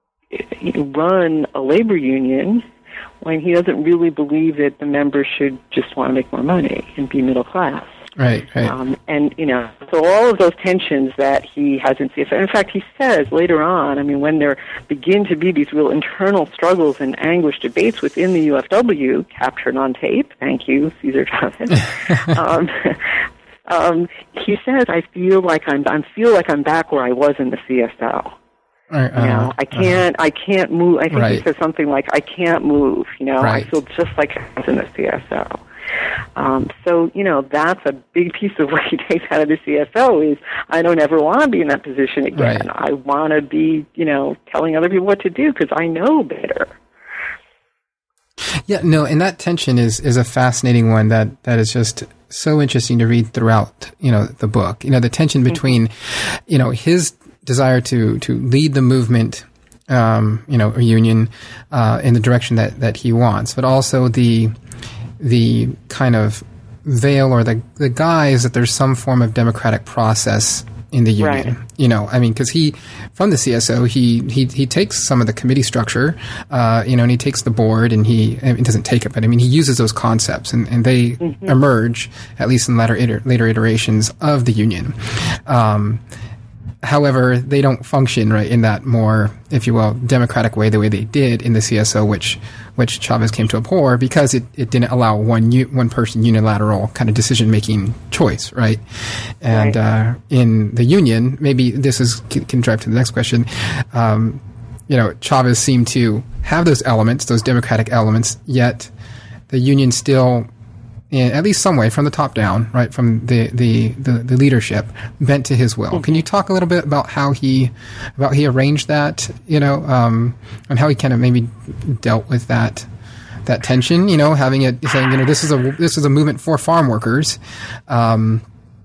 run a labor union when he doesn't really believe that the members should just want to make more money and be middle class. Right, right. Um, and, you know, so all of those tensions that he has in C S O, in fact, he says later on, I mean, when there begin to be these real internal struggles and anguished debates within the U F W, captured on tape, thank you, Cesar Chavez, um, um, he says, I feel like I'm, I feel like I'm back where I was in the C S O. Right, uh, you know, I can't, uh, I can't move. I think right. he says something like, I can't move, you know, right. I feel just like I was in the C S O. Um, so, you know, that's a big piece of what he takes out of the C S O is, I don't ever want to be in that position again. Right. I want to be, you know, telling other people what to do because I know better. Yeah, no, and that tension is, is a fascinating one that, that is just so interesting to read throughout, you know, the book. You know, the tension between, mm-hmm. you know, his desire to, to lead the movement, um, you know, a union, uh, in the direction that, that he wants, but also the, the kind of veil or the, the guise that there's some form of democratic process in the union. Right. You know, I mean, because he, from the C S O, he, he, he takes some of the committee structure, uh, you know, and he takes the board and he, I mean, doesn't take it, but I mean, he uses those concepts and, and they mm-hmm. emerge, at least in later, iter- later iterations of the union. Um, However, they don't function right in that more, if you will, democratic way the way they did in the C S O, which which Chavez came to abhor because it, it didn't allow one u- one person unilateral kind of decision making choice, right? And right. Uh, in the union, maybe this is can, can drive to the next question. Um, you know, Chavez seemed to have those elements, those democratic elements, yet the union still, in at least some way, from the top down, right, from the, the, the, the leadership, bent to his will. Mm-hmm. Can you talk a little bit about how he about he arranged that, you know, um, and how he kind of maybe dealt with that that tension, you know, having it saying, you know, this is a this is a movement for farm workers, um,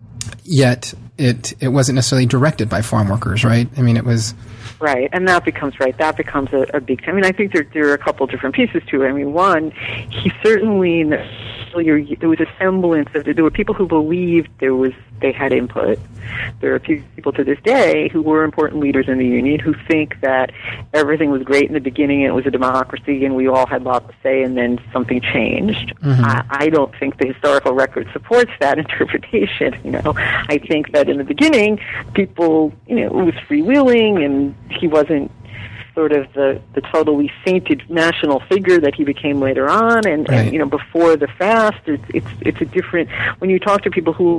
yet it it wasn't necessarily directed by farm workers, right? I mean, it was. Right, and that becomes right. That becomes a, a big. I mean, I think there there are a couple different pieces to it. I mean, one, he certainly there was a semblance of there were people who believed there was they had input. There are people to this day who were important leaders in the union who think that everything was great in the beginning and it was a democracy and we all had lots to say and then something changed. Mm-hmm. I, I don't think the historical record supports that interpretation. You know, I think that in the beginning, people, you know, it was freewheeling and he wasn't sort of the, the totally sainted national figure that he became later on, and, right. and you know, before the fast, it's, it's it's a different. When you talk to people who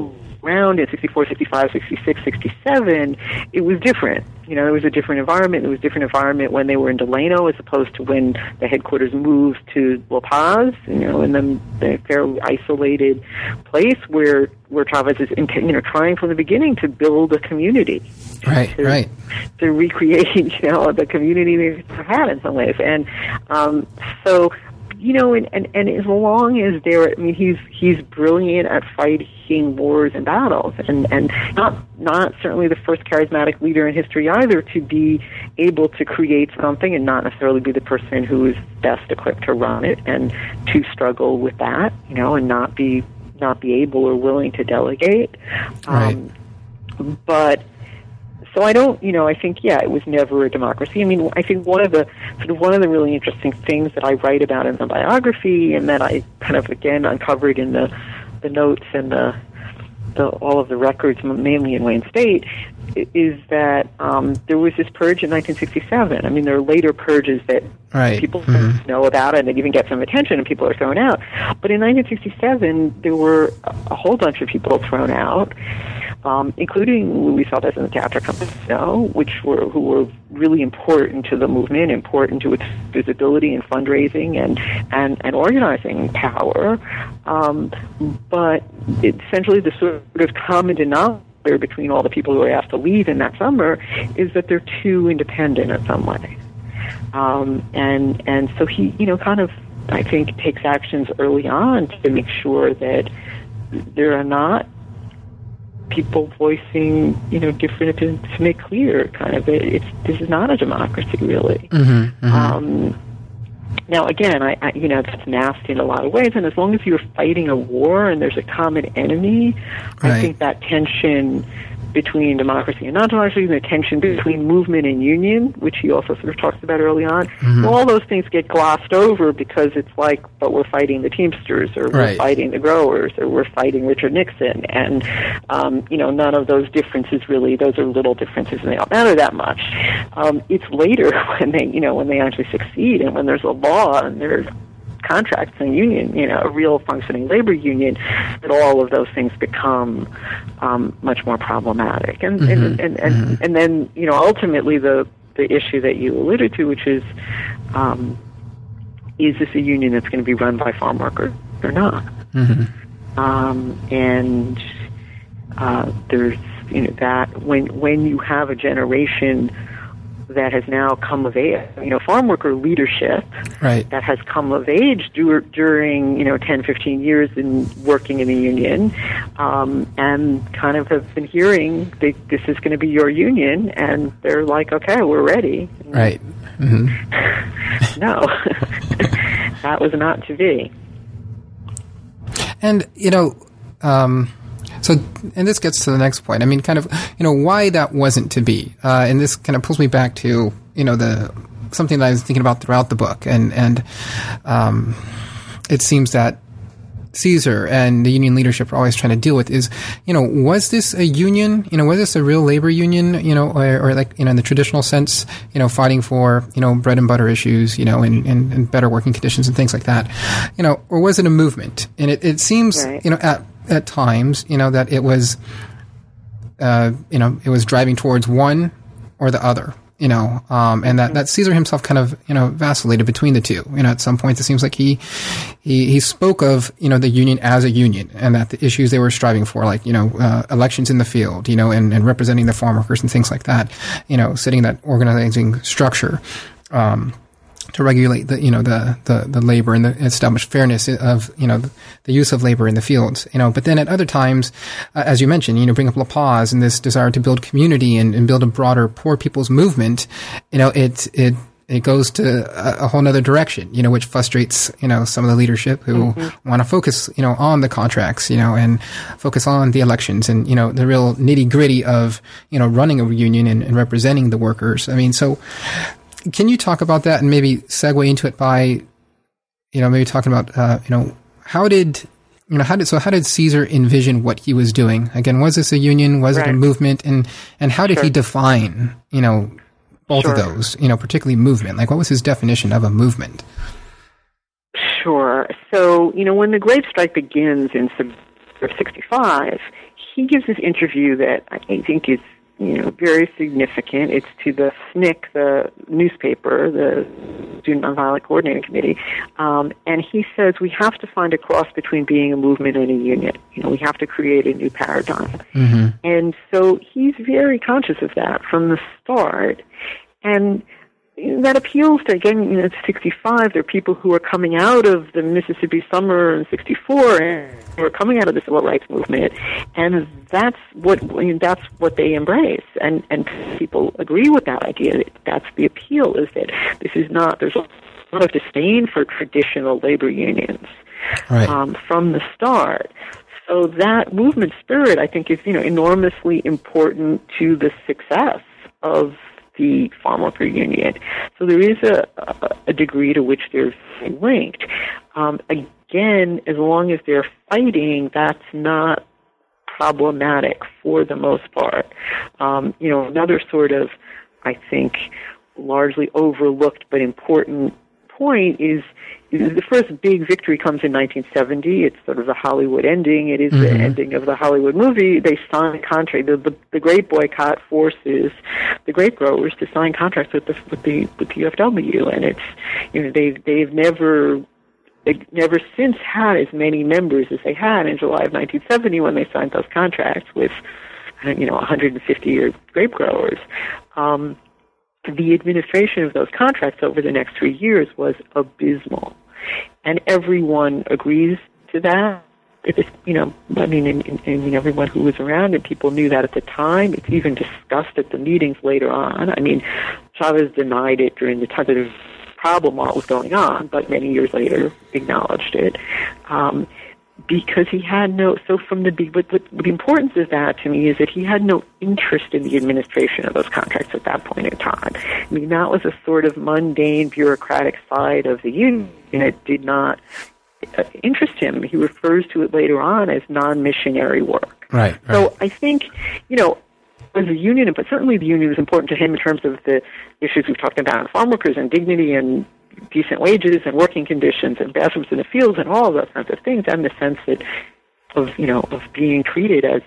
ground in sixty-four, sixty-five, sixty-six, sixty-seven, it was different. You know, it was a different environment. It was a different environment when they were in Delano as opposed to when the headquarters moved to La Paz, you know, in the, the fairly isolated place where where Chavez is, you know, trying from the beginning to build a community. Right, to, right. To recreate, you know, the community they had in some ways. And um, so, you know, and, and, and as long as they're, I mean, he's he's brilliant at fighting wars and battles, and, and not not certainly the first charismatic leader in history either to be able to create something and not necessarily be the person who is best equipped to run it, and to struggle with that, you know, and not be not be able or willing to delegate. Right. Um, but So I don't, you know, I think, yeah, it was never a democracy. I mean, I think one of the, sort of one of the really interesting things that I write about in the biography, and that I kind of, again, uncovered in the, the notes and the, the, all of the records, mainly in Wayne State, is that um, there was this purge in nineteen sixty-seven. I mean, there are later purges that right. people mm-hmm. know about, and they even get some attention, and people are thrown out. But in nineteen sixty-seven, there were a whole bunch of people thrown out, um, including Luis Valdez and the Teatro Campesino, which were who were really important to the movement, important to its visibility and fundraising and and, and organizing power. Um, but it, essentially, the sort of common denominator between all the people who were asked to leave in that summer is that they're too independent in some way. Um, and and so he, you know, kind of, I think, takes actions early on to make sure that there are not people voicing, you know, different opinions, to make clear, kind of, it's this is not a democracy, really. Mm-hmm, mm-hmm. Um, now, again, I, I, you know, that's nasty in a lot of ways, and as long as you're fighting a war and there's a common enemy, right. I think that tension between democracy and non-democracy, the tension between movement and union, which he also sort of talks about early on, mm-hmm. well, all those things get glossed over because it's like, but we're fighting the Teamsters, or we're right. fighting the growers, or we're fighting Richard Nixon, and, um, you know, none of those differences really, those are little differences and they don't matter that much. Um, it's later when they, you know, when they actually succeed and when there's a law and there's contracts and union, you know, a real functioning labor union, that all of those things become um, much more problematic. And mm-hmm. and, and, and, mm-hmm. and then, you know, ultimately the, the issue that you alluded to, which is, um, is this a union that's going to be run by farm workers or not? Mm-hmm. Um, and uh, there's, you know, that when when you have a generation that has now come of age, you know, farm worker leadership right. that has come of age dur- during, you know, ten, fifteen years in working in the union, um, and kind of have been hearing that this is going to be your union, and they're like, okay, we're ready. Right. Mm-hmm. No, that was not to be. And, you know, um, so, and this gets to the next point. I mean, kind of, you know, why that wasn't to be. Uh, and this kind of pulls me back to, you know, the, something that I was thinking about throughout the book. And, and, um, it seems that Caesar and the union leadership are always trying to deal with is, you know, was this a union? You know, was this a real labor union, you know, or, or like, you know, in the traditional sense, you know, fighting for, you know, bread and butter issues, you know, and, and, and better working conditions and things like that, you know, or was it a movement? And it, it seems, right. you know, at, at times, you know, that it was, uh, you know, it was driving towards one or the other, you know, um, and that, that Caesar himself kind of, you know, vacillated between the two. You know, at some points it seems like he, he, he spoke of, you know, the union as a union, and that the issues they were striving for, like, you know, uh, elections in the field, you know, and, and representing the farm workers and things like that, you know, setting that organizing structure, um, to regulate the, you know, the, the, the labor and the establish fairness of, you know, the, the use of labor in the fields, you know. But then at other times, uh, as you mentioned, you know, bring up La Paz and this desire to build community and, and build a broader poor people's movement, you know, it, it, it goes to a, a whole nother direction, you know, which frustrates, you know, some of the leadership who mm-hmm. want to focus, you know, on the contracts, you know, and focus on the elections and, you know, the real nitty gritty of, you know, running a union and, and representing the workers. I mean, so, can you talk about that and maybe segue into it by, you know, maybe talking about, uh, you know, how did, you know, how did, so how did Caesar envision what he was doing? Again, was this a union? Was right. it a movement? And, and how did sure. he define, you know, both sure. of those, you know, particularly movement? Like, what was his definition of a movement? Sure. So, you know, when the Great Strike begins in sixty-five, he gives this interview that I think is, you know, very significant. It's to the S N C C, the newspaper, the Student Nonviolent Coordinating Committee, um, and he says we have to find a cross between being a movement and a union. You know, we have to create a new paradigm. Mm-hmm. And so he's very conscious of that from the start, and that appeals to, again, you know, sixty-five. There are people who are coming out of the Mississippi Summer in sixty-four and who are coming out of the civil rights movement, and that's what I mean, that's what they embrace, and and people agree with that idea. That's the appeal, is that this is not, there's a lot of disdain for traditional labor unions right. um, from the start. So that movement spirit, I think, is, you know, enormously important to the success of the farm worker union. So there is a, a degree to which they're linked. Um, again, as long as they're fighting, that's not problematic for the most part. Um, you know, another sort of, I think, largely overlooked but important point is, is the first big victory comes in nineteen seventy. It's sort of the Hollywood ending. It is mm-hmm. the ending of the Hollywood movie. They sign a contract. The, the, the great boycott forces the grape growers to sign contracts with the with the with the U F W, and it's, you know, they they've never they've never since had as many members as they had in July of nineteen seventy when they signed those contracts with, you know, one hundred fifty year grape growers. Um, the administration of those contracts over the next three years was abysmal. And everyone agrees to that. It's, you know, I mean, and, and, and, everyone who was around, and people knew that at the time. It's even discussed at the meetings later on. I mean, Chavez denied it during the time that the problem while it was going on, but many years later acknowledged it. Um, because he had no, so from the, but, but the importance of that to me is that he had no interest in the administration of those contracts at that point in time. I mean, that was a sort of mundane, bureaucratic side of the union that did not uh, interest him. He refers to it later on as non-missionary work. Right, right. So I think, you know, as a union, but certainly the union was important to him in terms of the issues we've talked about, farm workers and dignity and decent wages and working conditions and bathrooms in the fields and all those kinds of things, and the sense that of, you know, of being treated as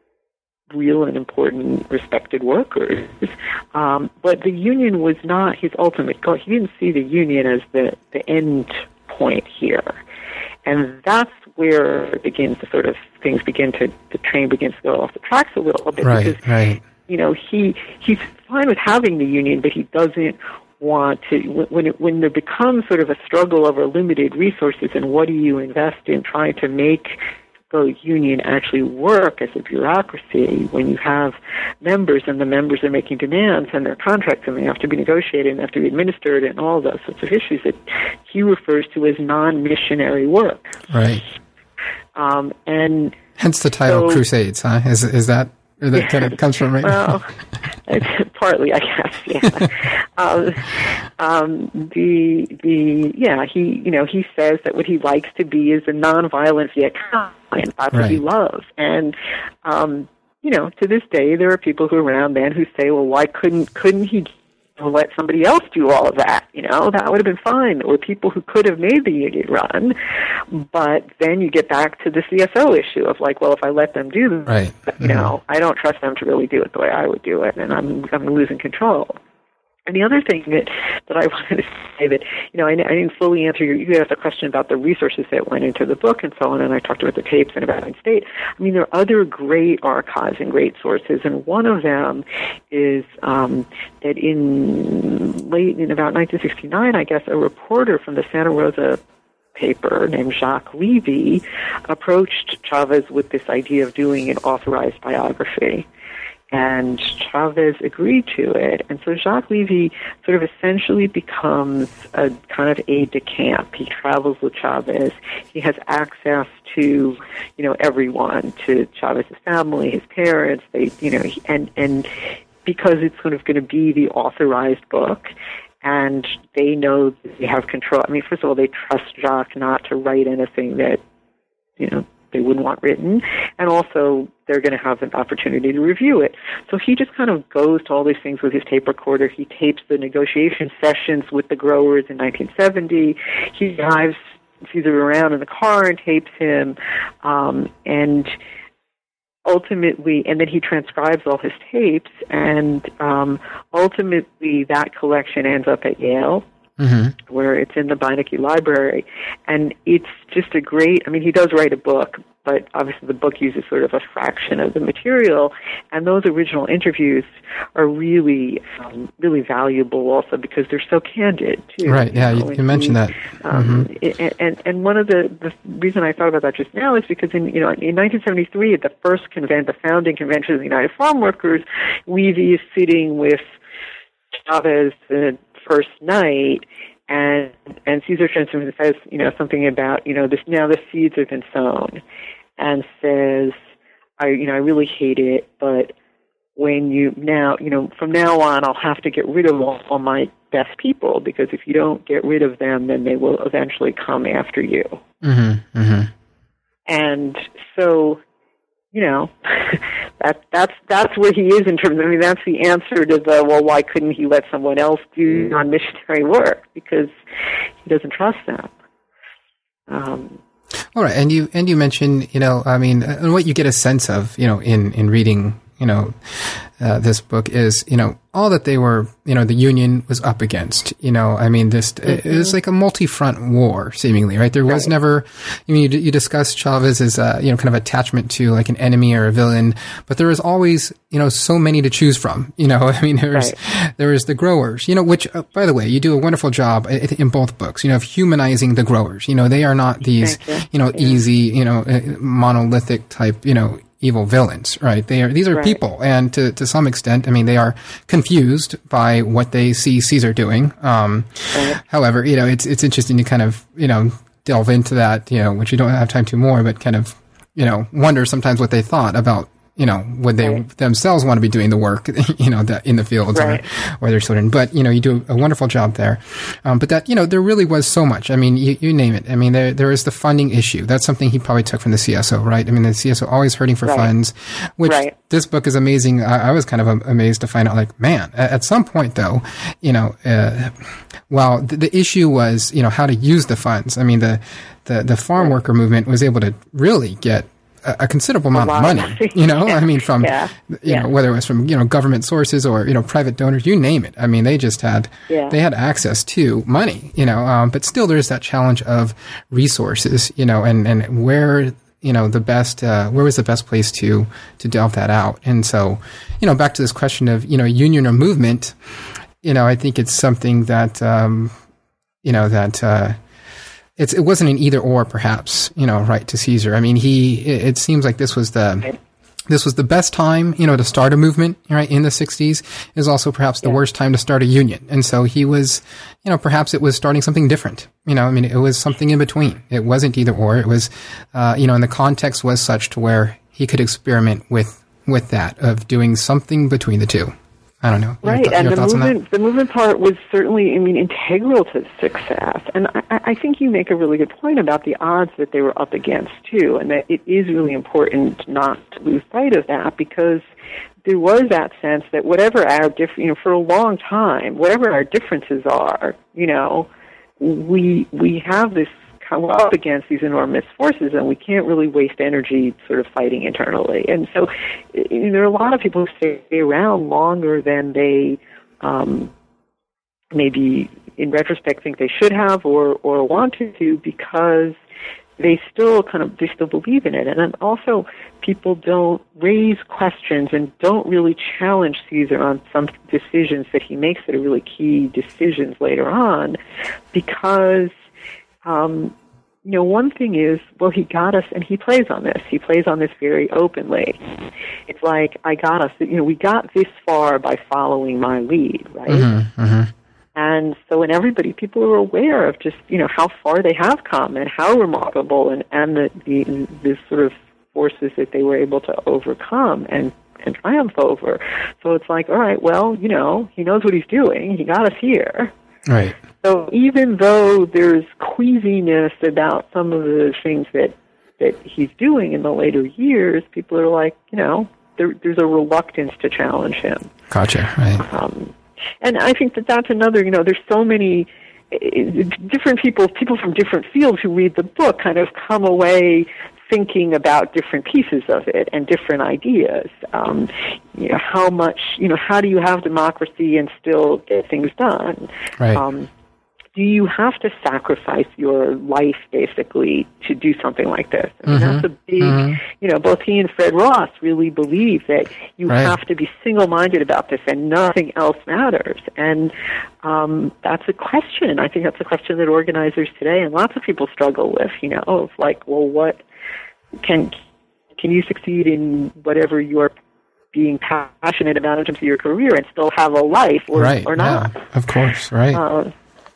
real and important, respected workers. Um, but the union was not his ultimate goal. He didn't see the union as the, the end point here. And that's where it begins to sort of, things begin to, the train begins to go off the tracks a little bit. Right, because, right. you know, he he's fine with having the union, but he doesn't want to, when it, when there becomes sort of a struggle over limited resources and what do you invest in trying to make the union actually work as a bureaucracy, when you have members and the members are making demands and their contracts and they have to be negotiated and they have to be administered and all those sorts of issues that he refers to as non-missionary work. Right. Um, and hence the title so, Crusades, huh? Is, is that where that yeah, kind of comes from, right? Well, partly, I guess, yeah. um, um, the, the, yeah, he, you know, he says that what he likes to be is a nonviolent Viet Cong, and that's what he loves. And, um, you know, to this day, there are people who are around then who say, well, why couldn't, couldn't he let somebody else do all of that? You know, that would have been fine. There were people who could have made the union run, but then you get back to the C S O issue of like, well, if I let them do that, right. you mm-hmm. know, I don't trust them to really do it the way I would do it, and I'm I'm losing control. And the other thing that, that I wanted to say that, you know, I, I didn't fully answer your, you asked a question about the resources that went into the book and so on, and I talked about the tapes and about Penn State. I mean, there are other great archives and great sources, and one of them is um, that in late, in about nineteen sixty-nine, I guess, a reporter from the Santa Rosa paper named Jacques Levy approached Chavez with this idea of doing an authorized biography. And Chavez agreed to it. And so Jacques Levy sort of essentially becomes a kind of aide de camp. He travels with Chavez. He has access to, you know, everyone, to Chavez's family, his parents, they, you know, and, and because it's sort of going to be the authorized book, and they know that they have control. I mean, first of all, they trust Jacques not to write anything that, you know, they wouldn't want written, and also they're going to have an opportunity to review it. So he just kind of goes to all these things with his tape recorder. He tapes the negotiation sessions with the growers in nineteen seventy. He drives Caesar around in the car and tapes him, um, and ultimately, and then he transcribes all his tapes, and um, ultimately that collection ends up at Yale, mm-hmm. where it's in the Beinecke Library. And it's just a great, I mean, he does write a book, but obviously the book uses sort of a fraction of the material, and those original interviews are really, um, really valuable also because they're so candid, too. Right, yeah, you, you mentioned that. Um, mm-hmm. and, and one of the, the reason I thought about that just now is because in, you know, in nineteen seventy-three, at the first convent, the founding convention of the United Farm Workers, Levy is sitting with Chavez the first night, and and Caesar Chavez says, you know, something about, you know, this now the seeds have been sown, and says, I, you know, I really hate it, but when you now, you know, from now on, I'll have to get rid of all, all my best people, because if you don't get rid of them, then they will eventually come after you. Mm-hmm, mm-hmm. And so, you know, that that's that's where he is in terms of, I mean, that's the answer to the, well, why couldn't he let someone else do non-missionary work? Because he doesn't trust them. Um, All right, and you and you mentioned, you know, I mean, and what you get a sense of, you know, in, in reading, you know, uh, this book is, you know, all that they were, you know, the Union was up against. You know, I mean, this mm-hmm. it was like a multi-front war, seemingly, right? There was right. never, I mean, you, you discussed Chavez's, uh, you know, kind of attachment to like an enemy or a villain, but there was always, you know, so many to choose from. You know, I mean, there was right. there was the growers, you know, which, uh, by the way, you do a wonderful job in both books, you know, of humanizing the growers. You know, they are not these, you. you know, yeah. easy, you know, monolithic type, you know, evil villains, right? They are, these are right. people. And to, to some extent, I mean, they are confused by what they see Caesar doing. Um, right. However, you know, it's, it's interesting to kind of, you know, delve into that, you know, which you don't have time to more, but kind of, you know, wonder sometimes what they thought about, you know, would they right. themselves want to be doing the work, you know, that in the fields right. or, or their children. But, you know, you do a wonderful job there. Um, but that, you know, there really was so much. I mean, you, you name it. I mean, there there is the funding issue. That's something he probably took from the C S O, right? I mean, the C S O always hurting for right. funds, which right. this book is amazing. I, I was kind of amazed to find out, like, man, at, at some point, though, you know, uh, well, the, the issue was, you know, how to use the funds. I mean, the, the, the farm right. worker movement was able to really get a considerable amount of money, you know, yeah. I mean, from, yeah. you yeah. know, whether it was from, you know, government sources or, you know, private donors, you name it. I mean, they just had, yeah. they had access to money, you know, um, but still there's that challenge of resources, you know, and, and where, you know, the best, uh, where was the best place to, to delve that out? And so, you know, back to this question of, you know, union or movement, you know, I think it's something that, um, you know, that, uh, It's, it wasn't an either or, perhaps, you know, right to Caesar. I mean, he, it, it seems like this was the, this was the best time, you know, to start a movement, right, in the sixties. It was also perhaps the yeah. worst time to start a union. And so he was, you know, perhaps it was starting something different. You know, I mean, it was something in between. It wasn't either or. It was, uh, you know, and the context was such to where he could experiment with, with that, of doing something between the two. I don't know. Right, th- and the movement, the movement part was certainly, I mean, integral to success. And I, I think you make a really good point about the odds that they were up against, too, and that it is really important not to lose sight of that, because there was that sense that whatever our diff- you know, for a long time, whatever our differences are, you know, we we have this, we're up against these enormous forces, and we can't really waste energy sort of fighting internally. And so you know, there are a lot of people who stay around longer than they um, maybe, in retrospect, think they should have or, or wanted to, because they still kind of, they still believe in it. And then also, people don't raise questions and don't really challenge Caesar on some decisions that he makes that are really key decisions later on, because Um, you know, one thing is, well, he got us, and he plays on this. He plays on this very openly. It's like, I got us, you know, we got this far by following my lead, right? Mm-hmm, mm-hmm. And so, and everybody, people are aware of just, you know, how far they have come and how remarkable and, and the, the, the sort of forces that they were able to overcome and, and triumph over. So it's like, all right, well, you know, he knows what he's doing. He got us here. Right. So even though there's queasiness about some of the things that, that he's doing in the later years, people are like, you know, there, there's a reluctance to challenge him. Gotcha. Right. Um, and I think that that's another, you know, there's so many uh, different people, people from different fields who read the book kind of come away thinking about different pieces of it and different ideas. Um, you know, how much, you know, how do you have democracy and still get things done? Right. Um, do you have to sacrifice your life, basically, to do something like this? I mean, Mm-hmm. that's a big, Mm-hmm. you know, both he and Fred Ross really believe that you Right. have to be single-minded about this and nothing else matters. And um, that's a question. I think that's a question that organizers today and lots of people struggle with, you know, of like, well, what can can you succeed in whatever you're being passionate about in terms of your career and still have a life or, Right. or not? Yeah, of course. Right. Uh,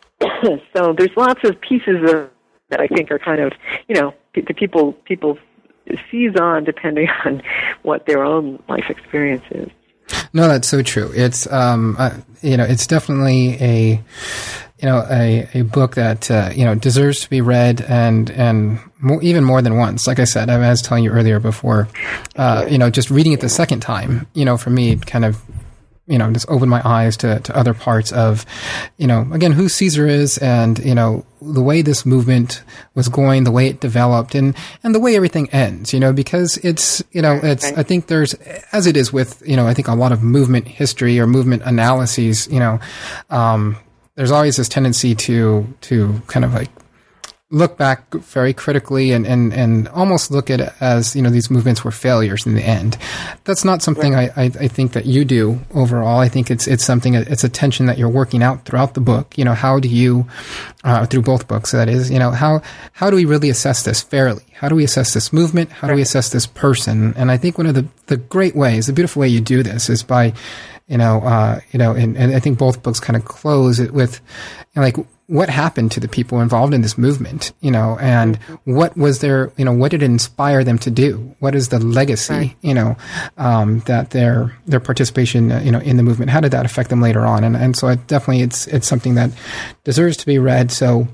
so there's lots of pieces of, that I think are kind of, you know, the people people seize on depending on what their own life experience is. No, that's so true. It's, um, uh, you know, it's definitely a, you know, a, a book that, uh, you know, deserves to be read and, and more, even more than once. Like I said, I was telling you earlier before, uh, you know, just reading it the second time, you know, for me, it kind of, you know, just opened my eyes to, to other parts of, you know, again, who Caesar is and, you know, the way this movement was going, the way it developed and, and the way everything ends, you know, because it's, you know, it's, I think there's, as it is with, you know, I think a lot of movement history or movement analyses, you know, um, there's always this tendency to, to kind of like, look back very critically and, and, and almost look at it as, you know, these movements were failures in the end. That's not something right. I, I, I think that you do overall. I think it's, it's something, it's a tension that you're working out throughout the book. You know, how do you, uh, through both books, that is, you know, how, how do we really assess this fairly? How do we assess this movement? How do we assess this person? And I think one of the, the great ways, the beautiful way you do this is by, you know, uh, you know, and, and I think both books kind of close it with, you know, like, what happened to the people involved in this movement, you know, and mm-hmm. what was their, you know, what did it inspire them to do? What is the legacy, right. you know, um, that their, their participation, uh, you know, in the movement, how did that affect them later on? And, and so it definitely, it's, it's something that deserves to be read. So,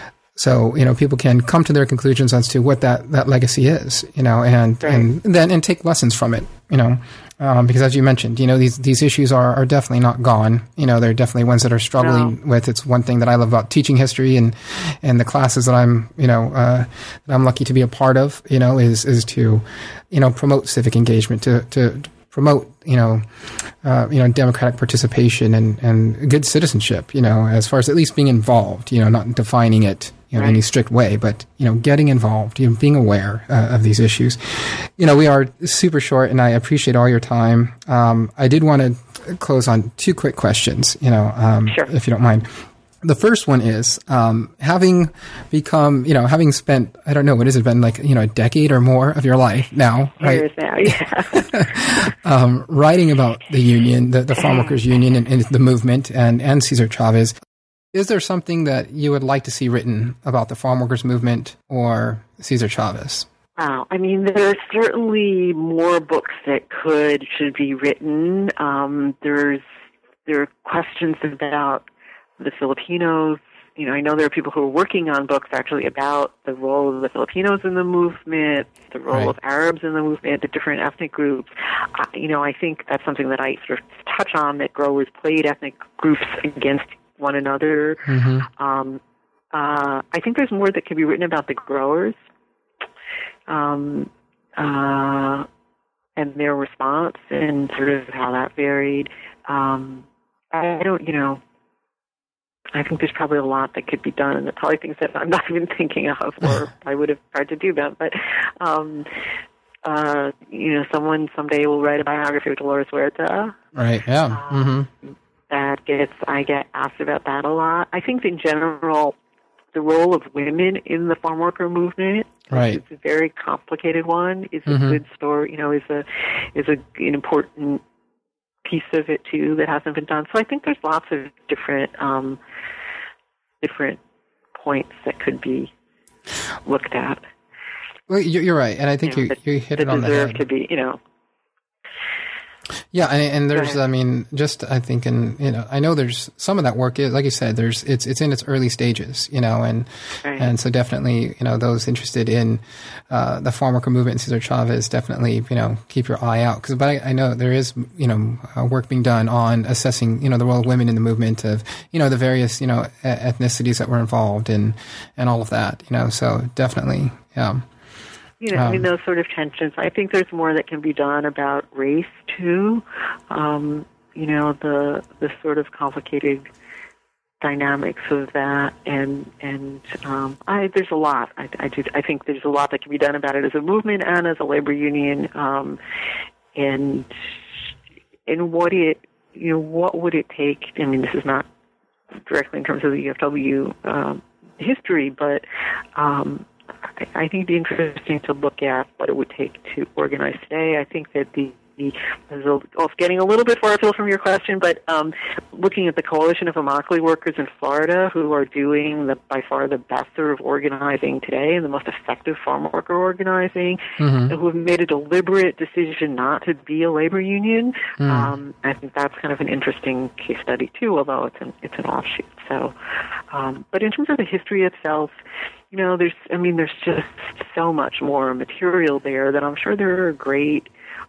so, you know, people can come to their conclusions as to what that, that legacy is, you know, and, right. and then, and take lessons from it, you know. Um, because as you mentioned, you know, these, these issues are, are definitely not gone. You know, they're definitely ones that are struggling no. with. It's one thing that I love about teaching history and, and the classes that I'm, you know, uh, that I'm lucky to be a part of, you know, is, is to, you know, promote civic engagement, to, to, to promote, you know, uh, you know, democratic participation and, and good citizenship, you know, as far as at least being involved, you know, not defining it, you know, right. in any strict way, but, you know, getting involved, you know, being aware uh, of these issues. You know, we are super short and I appreciate all your time. Um, I did want to close on two quick questions, you know, um, sure. if you don't mind. The first one is, um, having become, you know, having spent, I don't know, what has it been, like, you know, a decade or more of your life now, right? Years now, yeah. um, writing about the union, the, the Farm Workers Union and, and the movement and, and Cesar Chavez. Is there something that you would like to see written about the farm workers movement or Cesar Chavez? Wow. I mean, there are certainly more books that could, should be written. Um, there's, there are questions about the Filipinos. You know, I know there are people who are working on books actually about the role of the Filipinos in the movement, the role right. of Arabs in the movement, the different ethnic groups. Uh, you know, I think that's something that I sort of touch on, that growers played ethnic groups against one another. Mm-hmm. Um, uh, I think there's more that could be written about the growers um, uh, and their response and sort of how that varied. Um, I don't, you know, I think there's probably a lot that could be done, and there are probably things that I'm not even thinking of or I would have tried to do that. But, um, uh, you know, someone someday will write a biography of Dolores Huerta. Right, yeah. Um, mm-hmm. That gets, I get asked about that a lot. I think in general, the role of women in the farm worker movement right. is a very complicated one. Is a mm-hmm. good story, you know, is a is a an important piece of it too that hasn't been done. So I think there's lots of different um, different points that could be looked at. Well, you're right, and I think you, you, know, you, you hit it on the head. Deserve to be, you know. Yeah, and, and there's, I mean, just I think, in you know, I know there's some of that work is, like you said, there's it's it's in its early stages, you know, and right. and so definitely, you know, those interested in uh, the farm worker movement and Cesar Chavez, definitely, you know, keep your eye out, because but I, I know there is, you know, uh, work being done on assessing, you know, the role of women in the movement, of, you know, the various, you know, ethnicities that were involved and and all of that, you know, so definitely, yeah. you know, um, I mean, those sort of tensions. I think there's more that can be done about race too. Um, you know, the the sort of complicated dynamics of that, and and um, I there's a lot. I I, do, I think there's a lot that can be done about it as a movement and as a labor union, um, and and what it you know what would it take? I mean, this is not directly in terms of the U F W um, history, but um, I, I think it'd be interesting to look at what it would take to organize today. I think that the It's getting a little bit far afield from your question, but um, looking at the Coalition of Immokalee Workers in Florida, who are doing the, by far the best sort of organizing today and the most effective farm worker organizing, mm-hmm. who have made a deliberate decision not to be a labor union. Mm. Um, I think that's kind of an interesting case study too, although it's an it's an offshoot. So, um, but in terms of the history itself, you know, there's I mean, there's just so much more material there that I'm sure there are great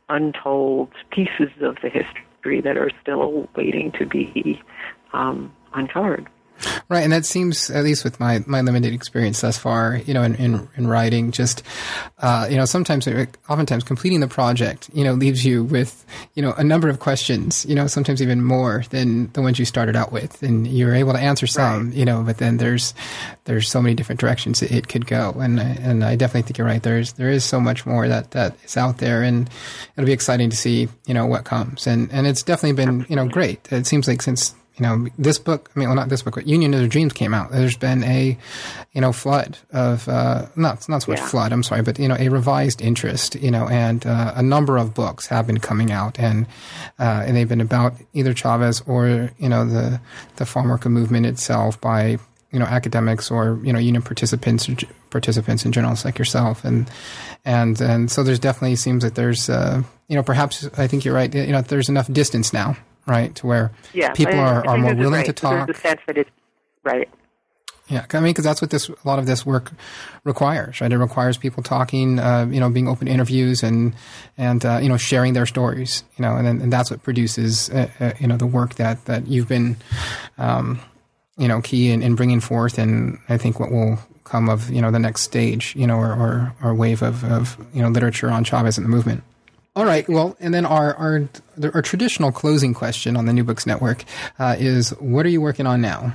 untold pieces of the history that are still waiting to be um, uncovered. Right, and that seems, at least with my, my limited experience thus far, you know, in, in, in writing, just, uh, you know, sometimes, oftentimes completing the project, you know, leaves you with, you know, a number of questions, you know, sometimes even more than the ones you started out with. And you're able to answer some, right. you know, but then there's, there's so many different directions it could go. And, and I definitely think you're right. There's, there is so much more that, that is out there, and it'll be exciting to see, you know, what comes. And, and it's definitely been, you know, great. It seems like since, you know, this book, I mean, well, not this book, but Union of Their Dreams came out. There's been a, you know, flood of, uh, not, not so much yeah. flood, I'm sorry, but, you know, a revised interest, you know, and, uh, a number of books have been coming out, and, uh, and they've been about either Chavez or, you know, the, the farm worker movement itself by, you know, academics or, you know, union participants, participants in journalists like yourself. And, and, and so there's definitely seems that there's, uh, you know, perhaps I think you're right, you know, there's enough distance now. Right, to where yeah, people are, are more willing right. to talk. So there's the sense that it's right. Yeah, I mean, because that's what this a lot of this work requires, right? It requires people talking, uh, you know, being open to interviews and and uh, you know, sharing their stories, you know, and and that's what produces, uh, uh, you know, the work that that you've been, um, you know, key in, in bringing forth, and I think what will come of, you know, the next stage, you know, or or, or wave of, of you know, literature on Chavez and the movement. All right. Well, and then our our, our traditional closing question on the New Books Network uh, is, what are you working on now?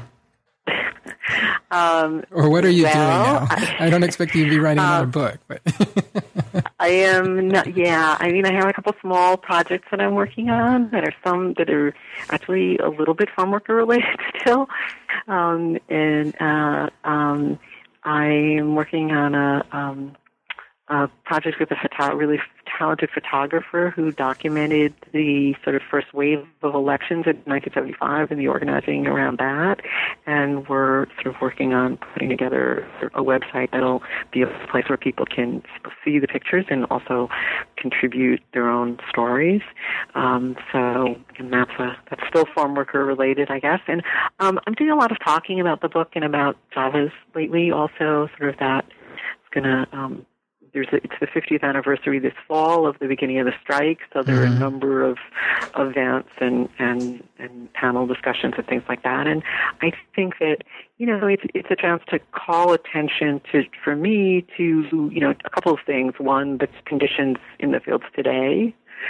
Um, or what are you well, doing now? I, I don't expect you to be writing uh, another book, but I am not. Yeah, I mean, I have a couple small projects that I'm working on that are some that are actually a little bit farm worker related still, um, and uh, um, I'm working on a. Um, a project with a photo- really talented photographer who documented the sort of first wave of elections in nineteen seventy-five and the organizing around that. And we're sort of working on putting together a website that'll be a place where people can see the pictures and also contribute their own stories. Um, so, and that's a, that's still farm worker related, I guess. And um, I'm doing a lot of talking about the book and about Chavez lately. Also, sort of that it's going to. Um, There's a, it's the fiftieth anniversary this fall of the beginning of the strike, so there mm-hmm. are a number of events and, and, and panel discussions and things like that. And I think that, you know, it's it's a chance to call attention to, for me, to, you know, a couple of things. One, the conditions in the fields today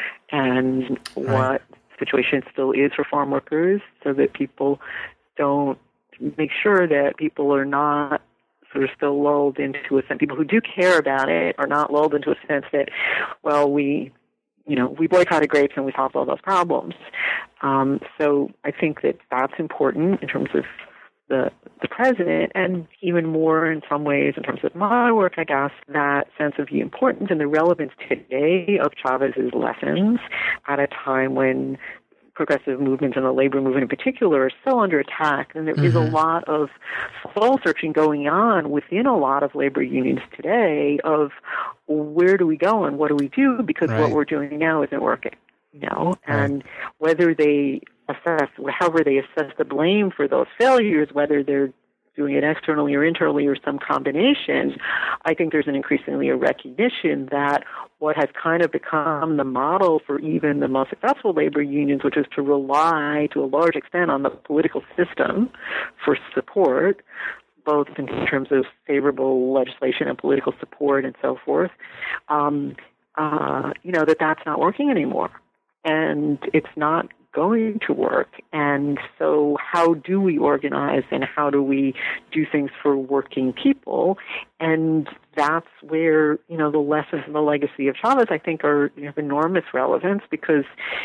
and right. what the situation still is for farm workers, so that people don't make sure that people are not sort of still lulled into a sense, people who do care about it are not lulled into a sense that, well, we, you know, we boycotted grapes and we solved all those problems. Um, so I think that that's important in terms of the the president, and even more in some ways in terms of my work, I guess, that sense of the importance and the relevance today of Chavez's lessons at a time when progressive movements and the labor movement in particular are so under attack, and there mm-hmm. is a lot of soul searching going on within a lot of labor unions today of where do we go and what do we do, because right. what we're doing now isn't working, you know, right. and whether they assess, however they assess the blame for those failures, whether they're doing it externally or internally or some combination, I think there's an increasingly a recognition that what has kind of become the model for even the most successful labor unions, which is to rely to a large extent on the political system for support, both in terms of favorable legislation and political support and so forth, um, uh, you know, that that's not working anymore. And it's not going to work. And so how do we organize and how do we do things for working people? And that's where, you know, the lessons and the legacy of Chavez, I think, are you know, of enormous relevance, because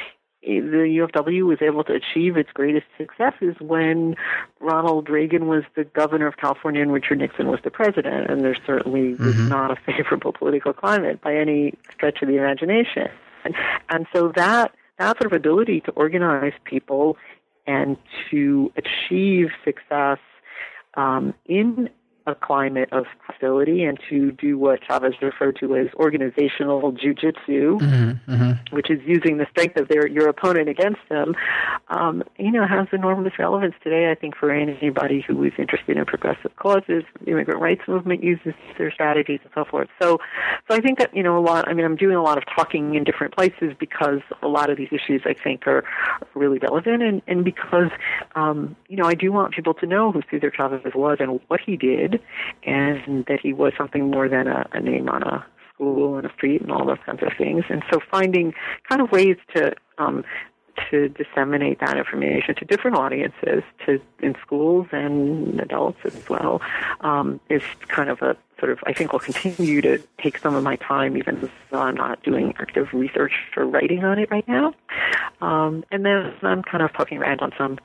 the U F W was able to achieve its greatest successes when Ronald Reagan was the governor of California and Richard Nixon was the president. And there certainly mm-hmm. was not a favorable political climate by any stretch of the imagination. And, and so that that sort of ability to organize people and to achieve success um, in a climate of hostility and to do what Chavez referred to as organizational jujitsu, mm-hmm, mm-hmm. which is using the strength of their your opponent against them, um, you know, has enormous relevance today, I think, for anybody who is interested in progressive causes. The immigrant rights movement uses their strategies and so forth. So, so I think that, you know, a lot, I mean, I'm doing a lot of talking in different places because a lot of these issues, I think, are really relevant, and, and because, um, you know, I do want people to know who Cesar Chavez was and what he did, and that he was something more than a, a name on a school and a street and all those kinds of things. And so finding kind of ways to um, to disseminate that information to different audiences, to in schools and adults as well, um, is kind of a sort of, I think, will continue to take some of my time, even though I'm not doing active research or writing on it right now. Um, and then I'm kind of poking around on some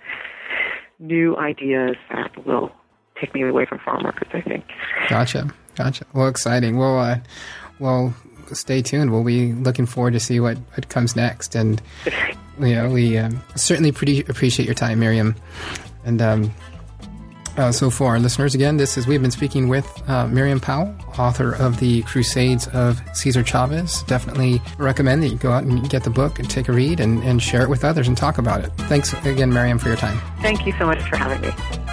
new ideas that will take me away from farm workers, I think. Gotcha. Gotcha. Well, exciting. Well, uh, well, stay tuned. We'll be looking forward to see what, what comes next. And, you know, we um, certainly pretty appreciate your time, Miriam. And um, uh, so for our listeners, again, this is, we've been speaking with uh, Miriam Powell, author of The Crusades of Cesar Chavez. Definitely recommend that you go out and get the book and take a read and, and share it with others and talk about it. Thanks again, Miriam, for your time. Thank you so much for having me.